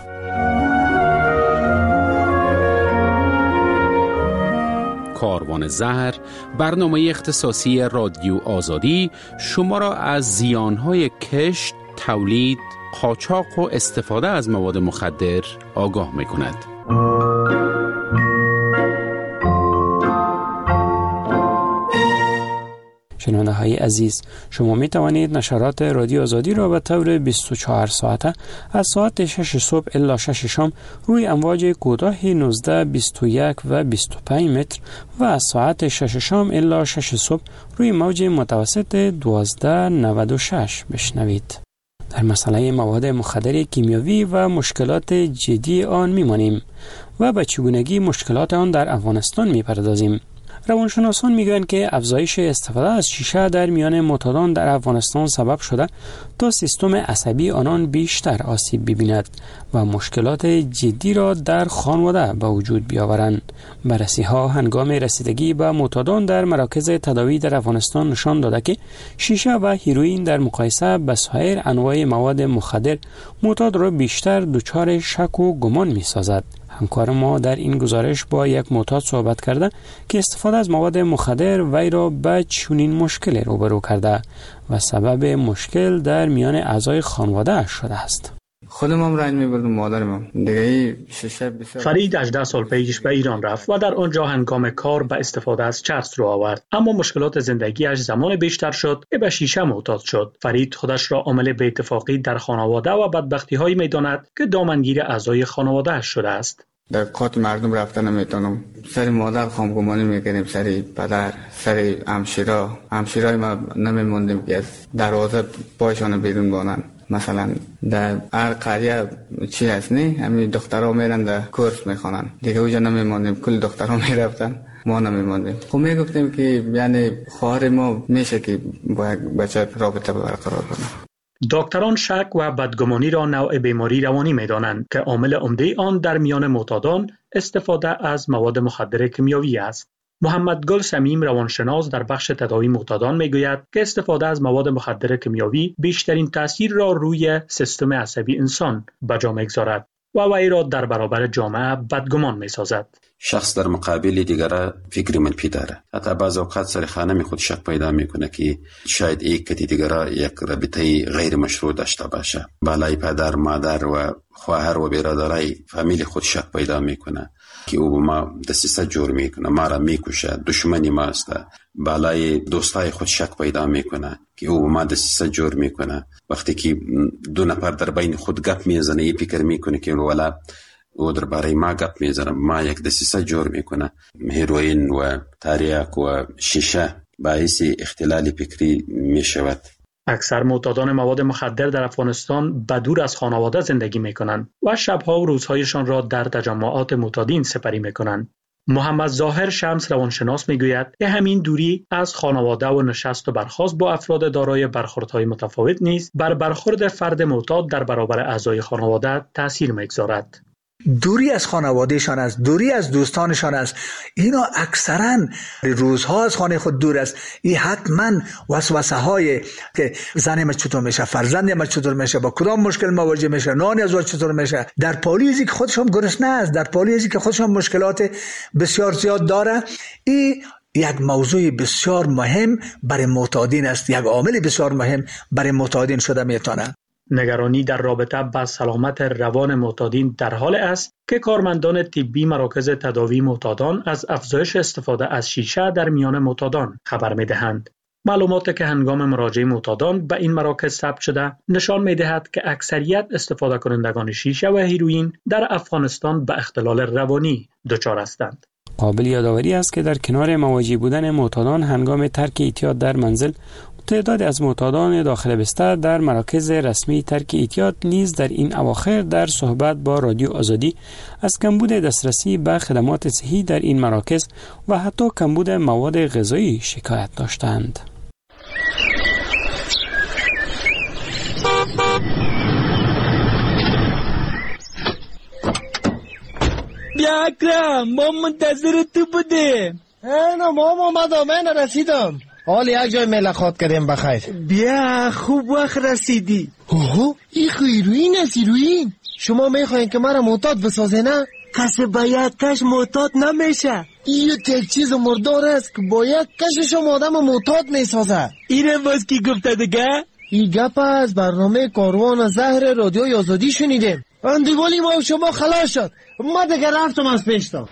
کاروان زهر، برنامه اختصاصی رادیو آزادی شما را از زیانهای کشت، تولید، قاچاق و استفاده از مواد مخدر آگاه می‌کند. شنونده های عزیز، شما می توانید نشرات رادیو آزادی را به طور بیست و چهار ساعته از ساعت شش صبح الی شش شام روی امواج کوتاه نوزده، بیست و یک و بیست و پنج متر و از ساعت شش شام الی شش صبح روی موج متوسط دوازده نود و شش بشنوید. در مسئله مواد مخدر کیمیاوی و مشکلات جدی آن میمانیم و به چگونگی مشکلات آن در افغانستان میپردازیم. روانشناسان میگویند که افزایش استفاده از شیشه در میان معتادان در افغانستان سبب شده تا سیستم عصبی آنان بیشتر آسیب ببیند و مشکلات جدی را در خانواده به وجود بیاورند. بررسی ها هنگام رسیدگی به معتادان در مراکز تداوی در افغانستان نشان داده که شیشه و هیروئین در مقایسه با سایر انواع مواد مخدر معتاد را بیشتر دچار شک و گمان میسازد. همکار ما در این گزارش با یک معتاد صحبت کرده که استفاده از مواد مخدر وی را به چنین مشکلی روبرو کرده و سبب مشکل در میان اعضای خانواده شده است. خودم هم رنج می‌بردم، مادرم هم دیگه شیشه بسیار. فرید هجده سال پیش به ایران رفت و در آنجا هنگام کار به استفاده از چرس رو آورد، اما مشکلات زندگیش زمان بیشتر شد که به شیشه معتاد شد. فرید خودش را عامل به اتفاقی در خانواده و بدبختی‌هایی می‌داند که دامنگیر اعضای خانواده شده است. در قات مردم رفتن نمیتونم، سر مادر خامگمانی میکنیم، سر پدر، سر همشیرا همشیرای ما نمیموندیم که از دروازه پایشان بیرون بانن. مثلا در هر قریه چی هست نه، همین دخترها میرن در کورس میخوانن، دیگه اوجا نمیموندیم، کل دخترها میرفتن، ما نمیموندیم. خب میگفتیم که یعنی خواهر ما میشه که با یک بچه رابطه برقرار کنه. دکتران شک و بدگمانی را نوع بیماری روانی می‌دانند که عامل عمده آن در میان معتادان استفاده از مواد مخدر کیمیاوی است. محمد گل سمیم روانشناس در بخش تداوی معتادان میگوید که استفاده از مواد مخدر کیمیاوی بیشترین تاثیر را روی سیستم عصبی انسان به جا می‌گذارد و وی را در برابر جامعه بدگمان می‌سازد. شخص در مقابل دیگر فکر منفی داره، حتی بعض اوقات سر خانه خود شک پیدا میکنه که شاید یک کتی دیگر یک رابطه غیر مشروع داشته باشه. بالای پدر، مادر و خواهر و برادرای فامیل خود شک پیدا میکنه که او با ما دسیسه جور میکنه، ما را میکشه، دشمنی ماست. بالای دوستای خود شک پیدا میکنه که او با ما دسیسه جور میکنه. وقتی که دو نفر در بین خود گپ میزنه، یه فکر میکنه که والا او در باره ما گپ میزنه، ما یک دسیسه جور میکنه. هیروئین و تریاک و شیشه باعث اختلال فکری میشود. اکثر معتادان مواد مخدر در افغانستان بدور از خانواده زندگی میکنند و شبها و روزهایشان را در تجمعات معتادین سپری میکنند. محمد ظاهر شمس روانشناس میگوید که همین دوری از خانواده و نشست و برخاست با افراد دارای برخوردهای متفاوت نیز بر برخورد فرد معتاد در برابر اعضای خانواده تاثیر میگذارد. دوری از خانوادهشان است، دوری از دوستانشان است. اینا اکثرا روزها از خانه خود دور است. این حتما وسوسه های که زن ما چطور میشه، فرزند ما چطور میشه، با کدام مشکل مواجه میشه، نان از وقت چطور میشه، در پالیزی که خودشون گرسنه است، در پالیزی که خودشون مشکلات بسیار زیاد داره. این یک موضوع بسیار مهم برای معتادین است، یک عامل بسیار مهم برای معتادین شده میتونه. نگرانی در رابطه با سلامت روان معتادین در حال است که کارمندان طبی مراکز تداوی معتادان از افزایش استفاده از شیشه در میان معتادان خبر می‌دهند. معلوماتی که هنگام مراجعه معتادان به این مراکز ثبت شده نشان می‌دهد که اکثریت استفاده کنندگان شیشه و هیروئین در افغانستان به اختلال روانی دچار هستند. قابل یادآوری است که در کنار مواجه بودن معتادان هنگام ترک اعتیاد در منزل، تعداد از معتادان داخل بستر در مراکز رسمی ترک اعتیاد نیز در این اواخر در صحبت با رادیو آزادی از کمبود دسترسی به خدمات صحی در این مراکز و حتی کمبود مواد غذایی شکایت داشتند. بیا اکرم، ما منتظر تو بودیم. اینا ما اومدم، من رسیدم. حال یک جای ملاقات کردیم بخیر. بیا خوب وقت رسیدی. اوه این هیروئین است، هیروئین. شما میخواین که مرا معتاد بسازه نه؟ کسی به یک کش معتاد نمیشه. این یک چیز مردار است که با یک کشش هم آدم معتاد میسازه. اینم باز کی گفته دیگه؟ این گپ از برنامه کاروان زهر رادیوی آزادی شنیدیم. اندیوالی ما و شما خلاص شد. ما دیگه رفتم از پیشتا.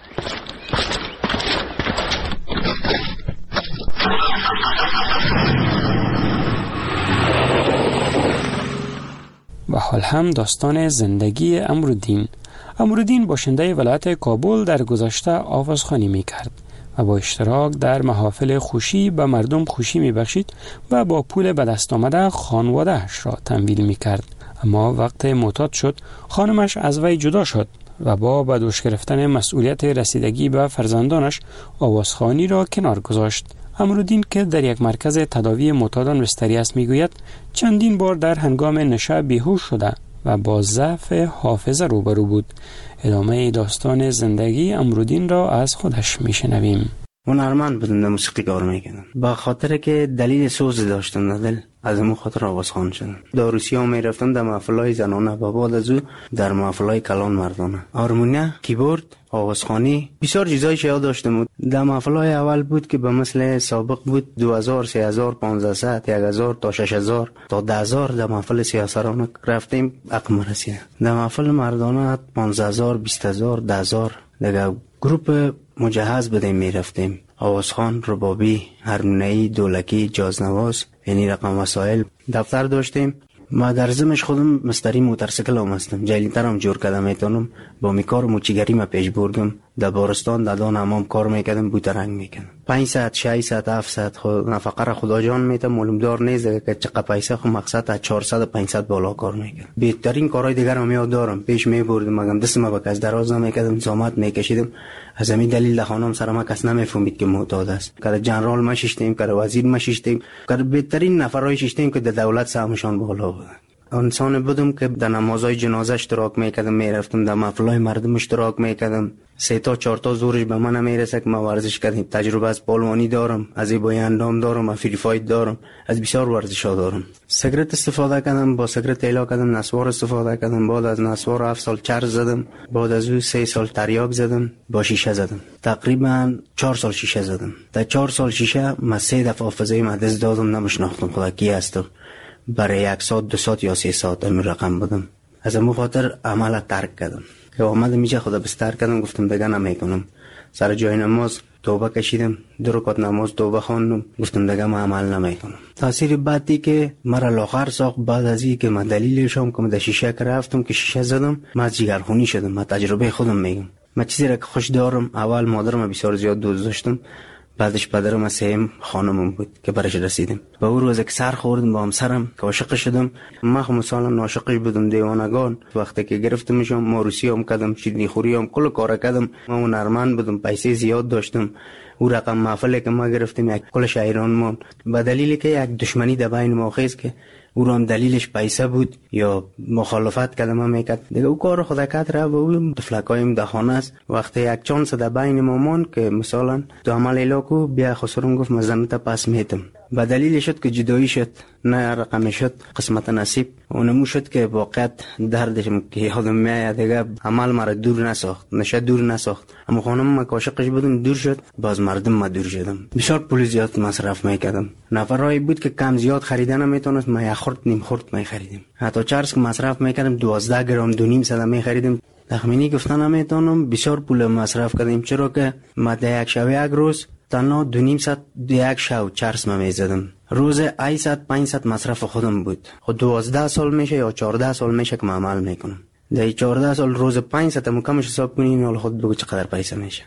و حال هم داستان زندگی امرالدین. امرالدین باشنده ولایت کابل در گذشته آوازخوانی می کرد و با اشتراک در محافل خوشی به مردم خوشی می بخشید و با پول به دست آمده خانواده‌اش را تمویل می کرد. اما وقت معتاد شد خانمش از وی جدا شد و با به دوش گرفتن مسئولیت رسیدگی به فرزندانش آوازخوانی را کنار گذاشت. امرالدین که در یک مرکز تداوی معتادان بستری است میگوید چندین بار در هنگام نشه بیهوش شده و با ضعف حافظه روبرو بود. ادامه داستان زندگی امرالدین را از خودش میشنویم. هنرمند بودم، در موسیقی کار میکردم. با خاطر که دلیل سوز داشتم در دل، از امون خاطر آوازخوان شدم. در روسیه هم میرفتم در محفلهای زنانه و بعد از او در محفلهای کلان مردانه. هارمونیه، کیبورد، آوازخوانی، بسیار چیزای یاد داشتم. در محفلهای اول بود که به مثل سابق بود دو هزار، سه هزار، پانزده، یک هزار تا شش هزار تا ده هزار در محفل سیاسرانه رفتیم عقم رسیده. در محفل مردانه پانزده هزار، بیست هزار، ده هزار دیگه گروپ مجهز بدیم میرفتیم. آوازخوان، ربابی، هارمونیایی، دولکی، جازنواز، یعنی رقم وسایل. دفتر داشتیم. ما در زمش خودم مستری موتورسیکل هم هستم. جلیتر هم جور کردم میتونم. با می کار موچیگری ما پیش بردم. در بارستان در دان همام کار میکردم، بوترنگ میکردم. پنج ساعت، شش ساعت، هفت ساعت خود نفقه را خدا جان میتم. معلوم دار نیست که چقدر پیسه خود مقصد از چهارصد و پانصد بالا کار میکردم. بهترین کارهای دیگر هم یاد دارم. پیش میبردم، مگم دست ما با کس دراز نمیکردم، زحمت میکشیدم. از همین دلیل در خانم سر ما کس نمیفهمید که معتاد است. که جنرال ما شیشتیم، که وزیر ما شیشتیم، که بهترین نفرای شیشتیم که در دولت سهمشان بالا بود. انسان بودم که در نمازهای جنازه اشتراک میکردم، میرفتم در محفلهای مردم اشتراک میکردم. سه تا چهار تا زورش به من نمیرسه که ما ورزش کردیم. تجربه از پالوانی دارم، از زیبایی اندام دارم، از فری فایت دارم، از بسیار ورزش‌ها دارم. سیگرت استفاده کردم، با سیگرت ایلا کردم، نسوار استفاده کردم. بعد از نسوار هفت سال چرس زدم. بعد از او سه سال تریاک زدم، با شیشه زدم. تقریبا چهار سال شیشه زدم. در چهار سال شیشه من سه دفعه حافظه من دست دادم، نمیشناختم خدا کی است. برای یک ساعت، دو ساعت یا سه ساعت این رقم بودم. از امو خاطر عمل ترک کردم. که آمدم میشه خدا بستر کردم، گفتم دیگه نمیکنم. سر جای نماز توبه کشیدم، دو رکعت نماز توبه خواندم، گفتم دیگه من عمل نمیکنم. تاثیر بعدی که مرا لاغر ساخت بعد از این که من دلیلش هم که من در شیشه رفتم که شیشه زدم، من جگرخونی شدم. من تجربه خودم میگم. من چیزی را که خوش دارم، اول مادرم بسیار زیاد دوست داشتم، بعدش پدرم سیم خانمم بود که برش رسیدم. با اون روز که سر خوردم با همسرم که عاشق شدم. من خب مثلا عاشقش بودم دیوانگان. وقتی که گرفتمشم موروثی هم کردم، شیرینی خوری هم کل کار کردم. من هنرمند بودم، پیسه زیاد داشتم. او رقم محفلی که ما گرفتیم یک کل شاعران ما، به دلیلی که یک دشمنی در بین ما خیز که او را هم دلیلش پیسه بود یا مخالفت کردم ما میکرد دیگه. او کار خدا کرد را به او تفلکایم در خانه است. وقتی یک چانس در بین ما مان که مثلا دو عمل ایلاکو بیا خسرم گفت مزنت پس میتم، به دلیل شد که جدایی شد، نه رقم شد قسمت نصیب. اونمو شد که واقعیت دردشم که یادم میاد دیگه عمل مرا دور نساخت، نشه دور نساخت. اما خانم ما عاشقش بودم دور شد، باز مردم ما دور شدم. بسیار پول زیاد مصرف میکردم. نفرایی بود که کم زیاد خریدن نمیتونست، ما یک خرد نیم خرد میخریدیم. حتی چرس که مصرف میکردم دوازده گرم دو نیم صد میخریدیم. تخمینی گفتن نمیتونم، بسیار پول مصرف کردیم. چرا که ما در یک شب یک روز تنها دو نیم ساعت یک شو چرس ما میزدم. روز هشتصد پانصد مصرف خودم بود. خود دوازده سال میشه یا چهارده سال میشه که من عمل میکنم. در چهارده سال روز پانصد تا کمش حساب کنین، حالا خود بگو چقدر پیسه میشه.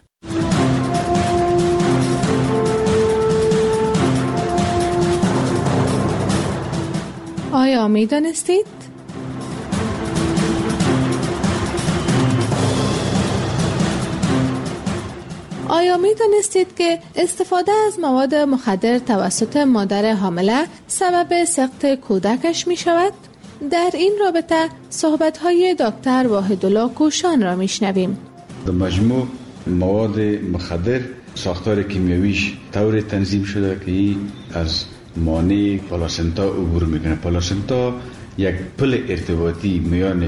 آیا میدانستید؟ آیا می دانستید که استفاده از مواد مخدر توسط مادر حامله سبب سقط کودکش می شود؟ در این رابطه صحبت های دکتر واحدالله کوشان را می شنویم. در مجموع مواد مخدر ساختار کیمیاییش طور تنظیم شده که از مانع پلاسنتا عبور میکنه. پلاسنتا یک پل ارتباطی میان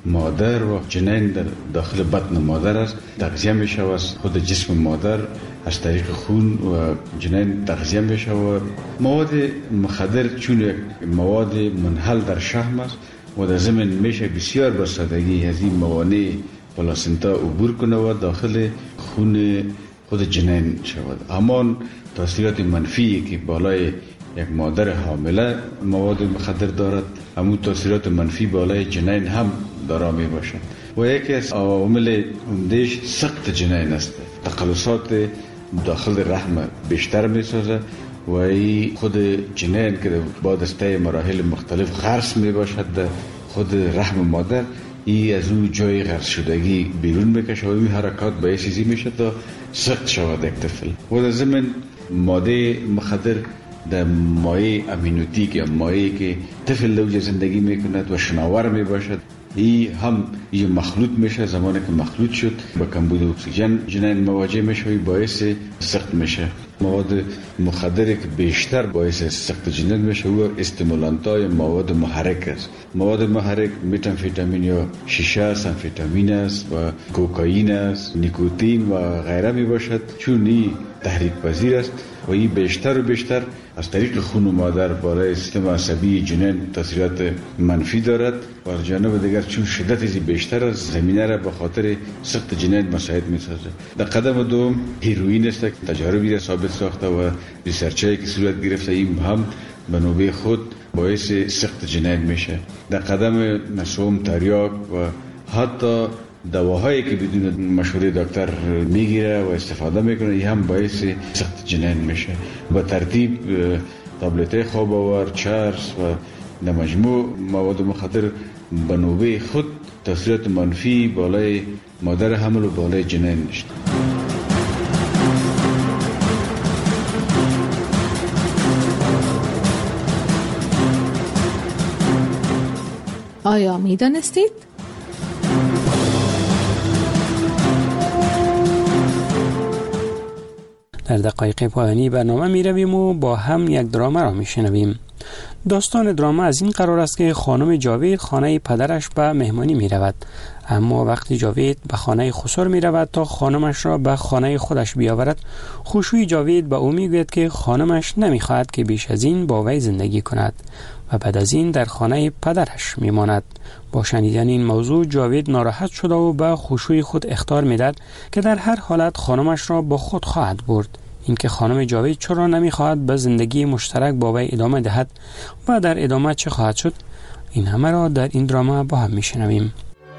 مادر و جنین در داخل بطن مادر است، تغذیه می شود. خود جسم مادر از طریق خون و جنین تغذیه می شود. مواد مخدر چون یک مواد منحل در شحم است و در ضمن میشه بسیار با سادگی از این موانع پلاسنتا عبور کنه و داخل خون خود جنین شود. همان تاثیرات منفی که بالای یک مادر حامله مواد مخدر دارد، همون تاثیرات منفی بالای جنین هم دارا می باشد و یکی از عوامل عمده‌اش سقط جنین است. تقلصات داخل رحم بیشتر می سازه و این خود جنین که بعد از طی مراحل مختلف غرس می باشد در خود رحم مادر، ای از اون جای غرس شدگی بیرون میکشه و این حرکات باعث چیزی میشه تا سقط شود یک طفل. و در ضمن ماده مخدر در مایع امینوتیک یا مایعی که طفل لوج زندگی میکند و شناور میباشد، این هم یه مخلوط میشه. زمانی که مخلوط شد با کمبود اکسیژن جنین مواجه میشه و باعث سقط میشه. مواد مخدری که بیشتر باعث سقط جنین میشه و استیمولانت‌های مواد محرک است. مواد محرک متامفتامین یا شیشه، سامفتامین است و کوکائین است، نیکوتین و غیره می باشد. چون این تحریک پذیر است و این بیشتر و بیشتر از طریق خون مادر بالای سیستم عصبی جنین تاثیرات منفی دارد و از جانب دیگر چون شدت از بیشتر از زمینه را به خاطر سقط جنین مساعد می سازد. در قدم دوم هیروئین است که تجاربی را ثابت ساخته و ریسرچایی که صورت گرفته این هم به نوبه خود باعث سقط جنین میشه. در قدم سوم تریاک و حتی دواهایی که بدون مشوره دکتر میگیره و استفاده میکنه این هم باعث سقط جنین میشه. به ترتیب تابلت خواب آور، چرس و در مجموع مواد مخدر به نوبه خود تاثیرات منفی بالای مادر حمل و بالای جنین داشت. آیا می دانستید؟ در دقایق پایانی برنامه می رویم و با هم یک دراما را می شنویم. داستان دراما از این قرار است که خانم جاوید خانه پدرش به مهمانی می رود، اما وقتی جاوید به خانه خسر می رود تا خانمش را به خانه خودش بیاورد، خوشوی جاوید به او می گوید که خانمش نمی خواهد که بیش از این با وی زندگی کند و بعد از این در خانه پدرش می ماند. با شنیدن این موضوع جاوید ناراحت شد و به خوشوی خود اخطار می داد که در هر حالت خانمش را با خود خواهد برد. اینکه خانم جاوید چرا نمیخواهد به زندگی مشترک با وی ادامه دهد و در ادامه چه خواهد شد، این همه را در این دراما با هم میشنویم.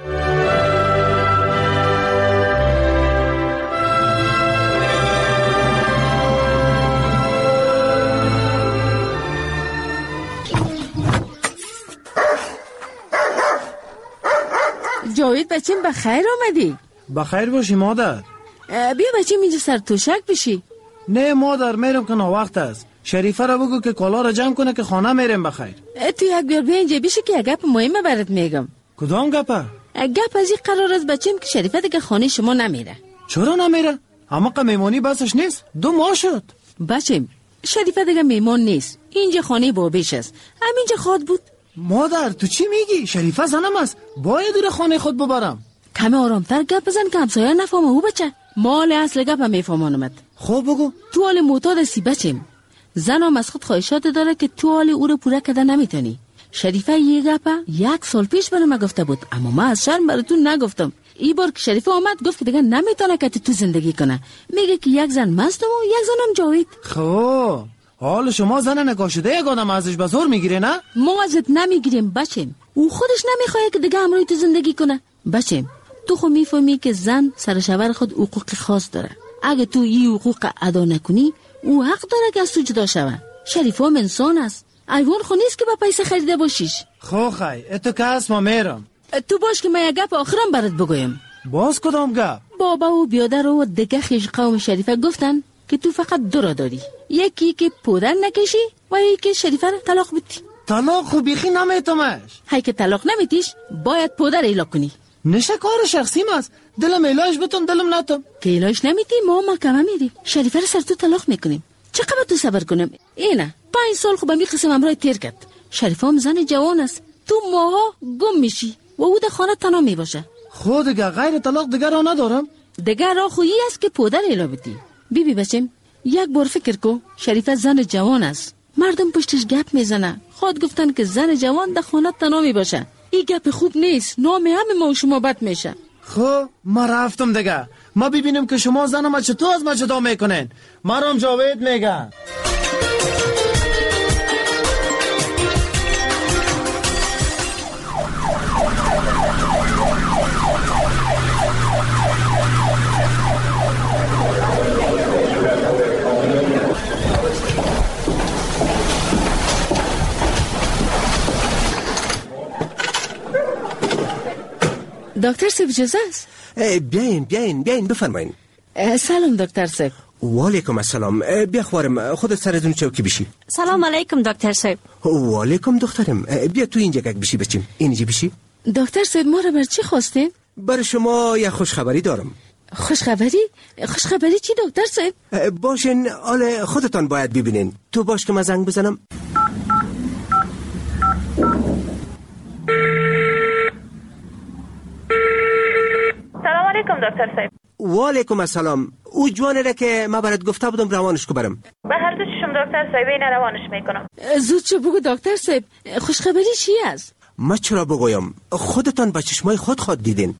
جاوید بچیم بخیر آمدی؟ بخیر باشی مادر. بیا بچیم اینجا سر توشک بشی. نه مادر میرم که وقت است. شریفه را بگو که کالا را جمع کنه که خانه میرم بخیر. تو یک بیار بیا اینجا بشی که یک گپ مهمه برات میگم. کدام گپه؟ گپ از این قرار است بچیم که شریفه دیگه خانه شما نمیره. چرا نمیره؟ اما که میمونی بسش نیست؟ دو ماه شد. بچیم شریفه دیگه میمون نیست، اینجا خانه بابیش است، همینجا خود بود. مادر تو چی میگی؟ شریفه زنم است، باید دور خانه خود ببرم. کمی آرامتر گپ بزن که همسایه نفهمه. او بچه مال اصل گپ میفهمانمت. خب بگو. تو حال معتاد هستی بچیم. زن هم از خود خواهشات داره که تو حال او رو پوره کده نمیتونی. شریفه یه گپ یک سال پیش برام گفته بود، اما من از شرم براتون نگفتم. این بار که شریفه آمد گفت که دیگه نمیتونه که تو زندگی کنه. میگه که یک زن مستم و یک زنم جاوید. خب حال شما زن نکاشده یک آدم ازش به زور میگیره نه؟ ما ازت نمیگیریم بچیم. او خودش نمیخواد که دیگه همراه تو زندگی کنه. بچیم تو خو میفهمی که زن سر شوهر خود حقوق خاص داره. اگه تو این حقوق ادا نکنی او حق داره که از تو جدا شوه. شریفه هم انسان است، ایوان خو نیست که با پیسه خریده باشیش. خو خی اتو که هست ما میرم. تو باش که من یک گپ آخرم برات بگویم. باز کدام گپ؟ بابا و بیادر و دیگه خیش قوم شریفه گفتن که تو فقط دو را داری، یکی که پودر نکشی و یکی که شریفه را طلاق بدی. طلاق خو بیخی نمیتمش. هی که طلاق نمیتیش باید پودر ایلا کنی. نشه کار شخصیم است، دلم ایلاش بتون دلم نتم. که ایلاش نمیتی ما محکمه میریم، شریفه را سر تو طلاق میکنیم. چقدر تو صبر کنم؟ اینه پنج سال خوب می قسم امرای تیر کرد. شریفه هم زن جوان است، تو ماها گم میشی و او در خانه تنها می باشه. خود دیگه غیر طلاق دیگه را ندارم. دیگه را خویی است که پودر الا بدی. بی بی بچم یک بار فکر کو، شریفه زن جوان است. مردم پشتش گپ میزنه. خود گفتن که زن جوان در خانه تنها می باشه. این گپ خوب نیست. نام همه ما و شما بد میشه. خب ما رفتم دیگه. ما ببینیم که شما زن ما چطور از ما جدا میکنین. مرام جاوید میگه. دکتر صاحب اجازه است؟ بیاین بیاین بیاین بفرمایین. سلام دکتر صاحب. و علیکم السلام. بیا خوارم خودت سرتون چوکی بشی. سلام علیکم دکتر صاحب. و علیکم دخترم. بیا تو اینجا گک بشی بچیم. اینجا بشی. دکتر صاحب ما را بر چی خواستین؟ بر شما یه خوشخبری دارم. خوشخبری؟ خوشخبری چی دکتر صاحب؟ باشین حال خودتان باید ببینین. تو باش که من زنگ بزنم. سلام علیکم دکتر صاحب. و علیکم السلام. او جوانه را که ما برات گفته بودم روانش کو برم. به هر دو چشم دکتر صاحب این روانش میکنم. زود چه بگو دکتر صاحب. خوشخبری چی است؟ ما چرا بگویم؟ خودتان با چشمای خود خود دیدین.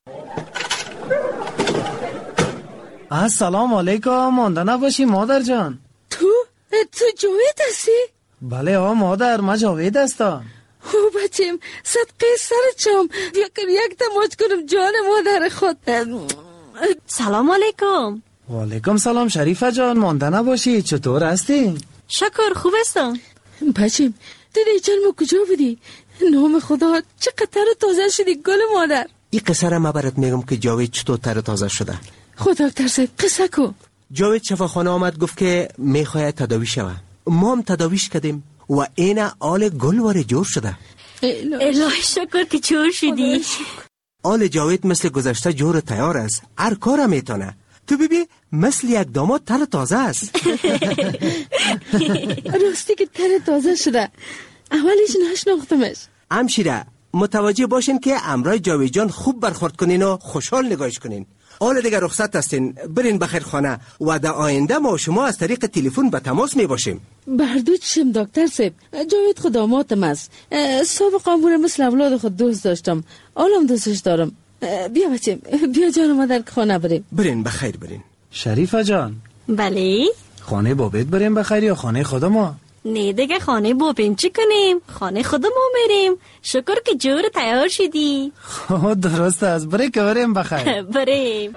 السلام علیکم. مانده نباشی مادر جان. تو؟ تو جاوید هستی؟ بله آ مادر ما جاوید هستم. او بچم صدقه سر چم بیا کن یک تماچ کنم جان مادر خود. سلام علیکم. و علیکم سلام شریفه جان. مانده نباشی چطور هستی؟ شکر خوب هستم. بچم تو دیچن ما کجا بودی؟ نام خدا چقدر تر تازه شدی گل مادر. این قصه را ما برات میگم که جاوید چطور تر تازه شده. خدا دکتر صاحب قصه کو. جاوید شفاخانه آمد گفت که میخواید تداوی شود. ما هم تداویش کردیم و این آل گل واره جور شده. الهی شکر که جور شدی. آل جاوید مثل گذشته جور تیار است. هر کار میتونه. تو ببین مثل یک داماد تر تازه است. راستی که تر تازه شده. اولش نشناختمش. همشیره متوجه باشین که امرای جاوید جان خوب برخورد کنین و خوشحال نگاهش کنین. حالا دیگه رخصت هستین. برین بخیر خانه و در آینده ما شما از طریق تلفن به تماس می باشیم. بردو چشم دکتر صاحب. جاوید خود دامادم است. سابقا امور مثل اولاد خود دوست داشتم. حالم دوستش دارم. بیا بچم بیا جان ما در خانه بریم. برین بخیر برین. شریفه جان. بله خانه بابت بریم بخیر یا خانه خود ما؟ نه دیگه خانه بابین چی کنیم؟ خانه خود ما میریم. شکر که جور تیار شدی. خب درست است. بریم که بریم بخیر. بریم.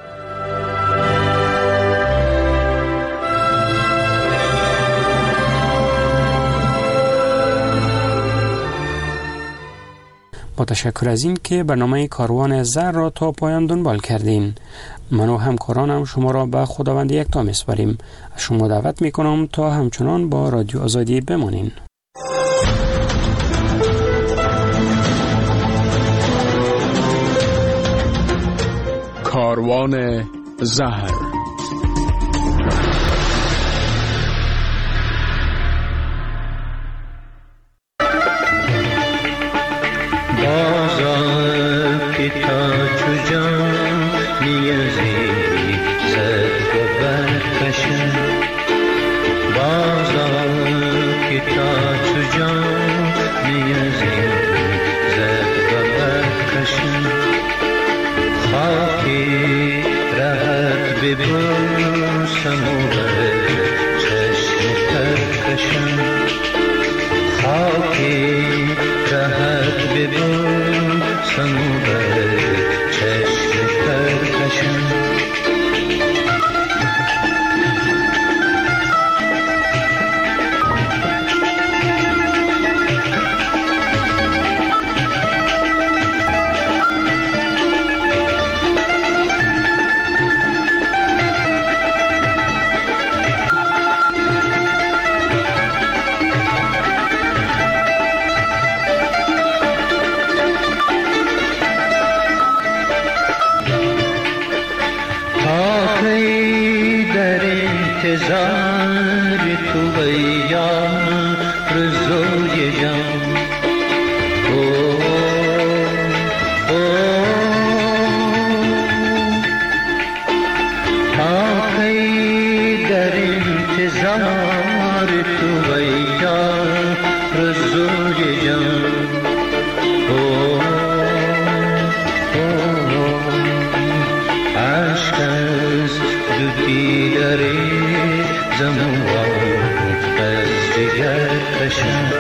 با تشکر از این که برنامه کاروان زر را تا پایان دنبال کردین. من و همکارانم شما را به خداوند یکتا میسپاریم. از شما دعوت میکنم تا همچنان با رادیو آزادی بمانین. کاروان زهر. Oh انتظار تو ای جان رزوی جان عشق از دو دیداری زمان از دیگر کشم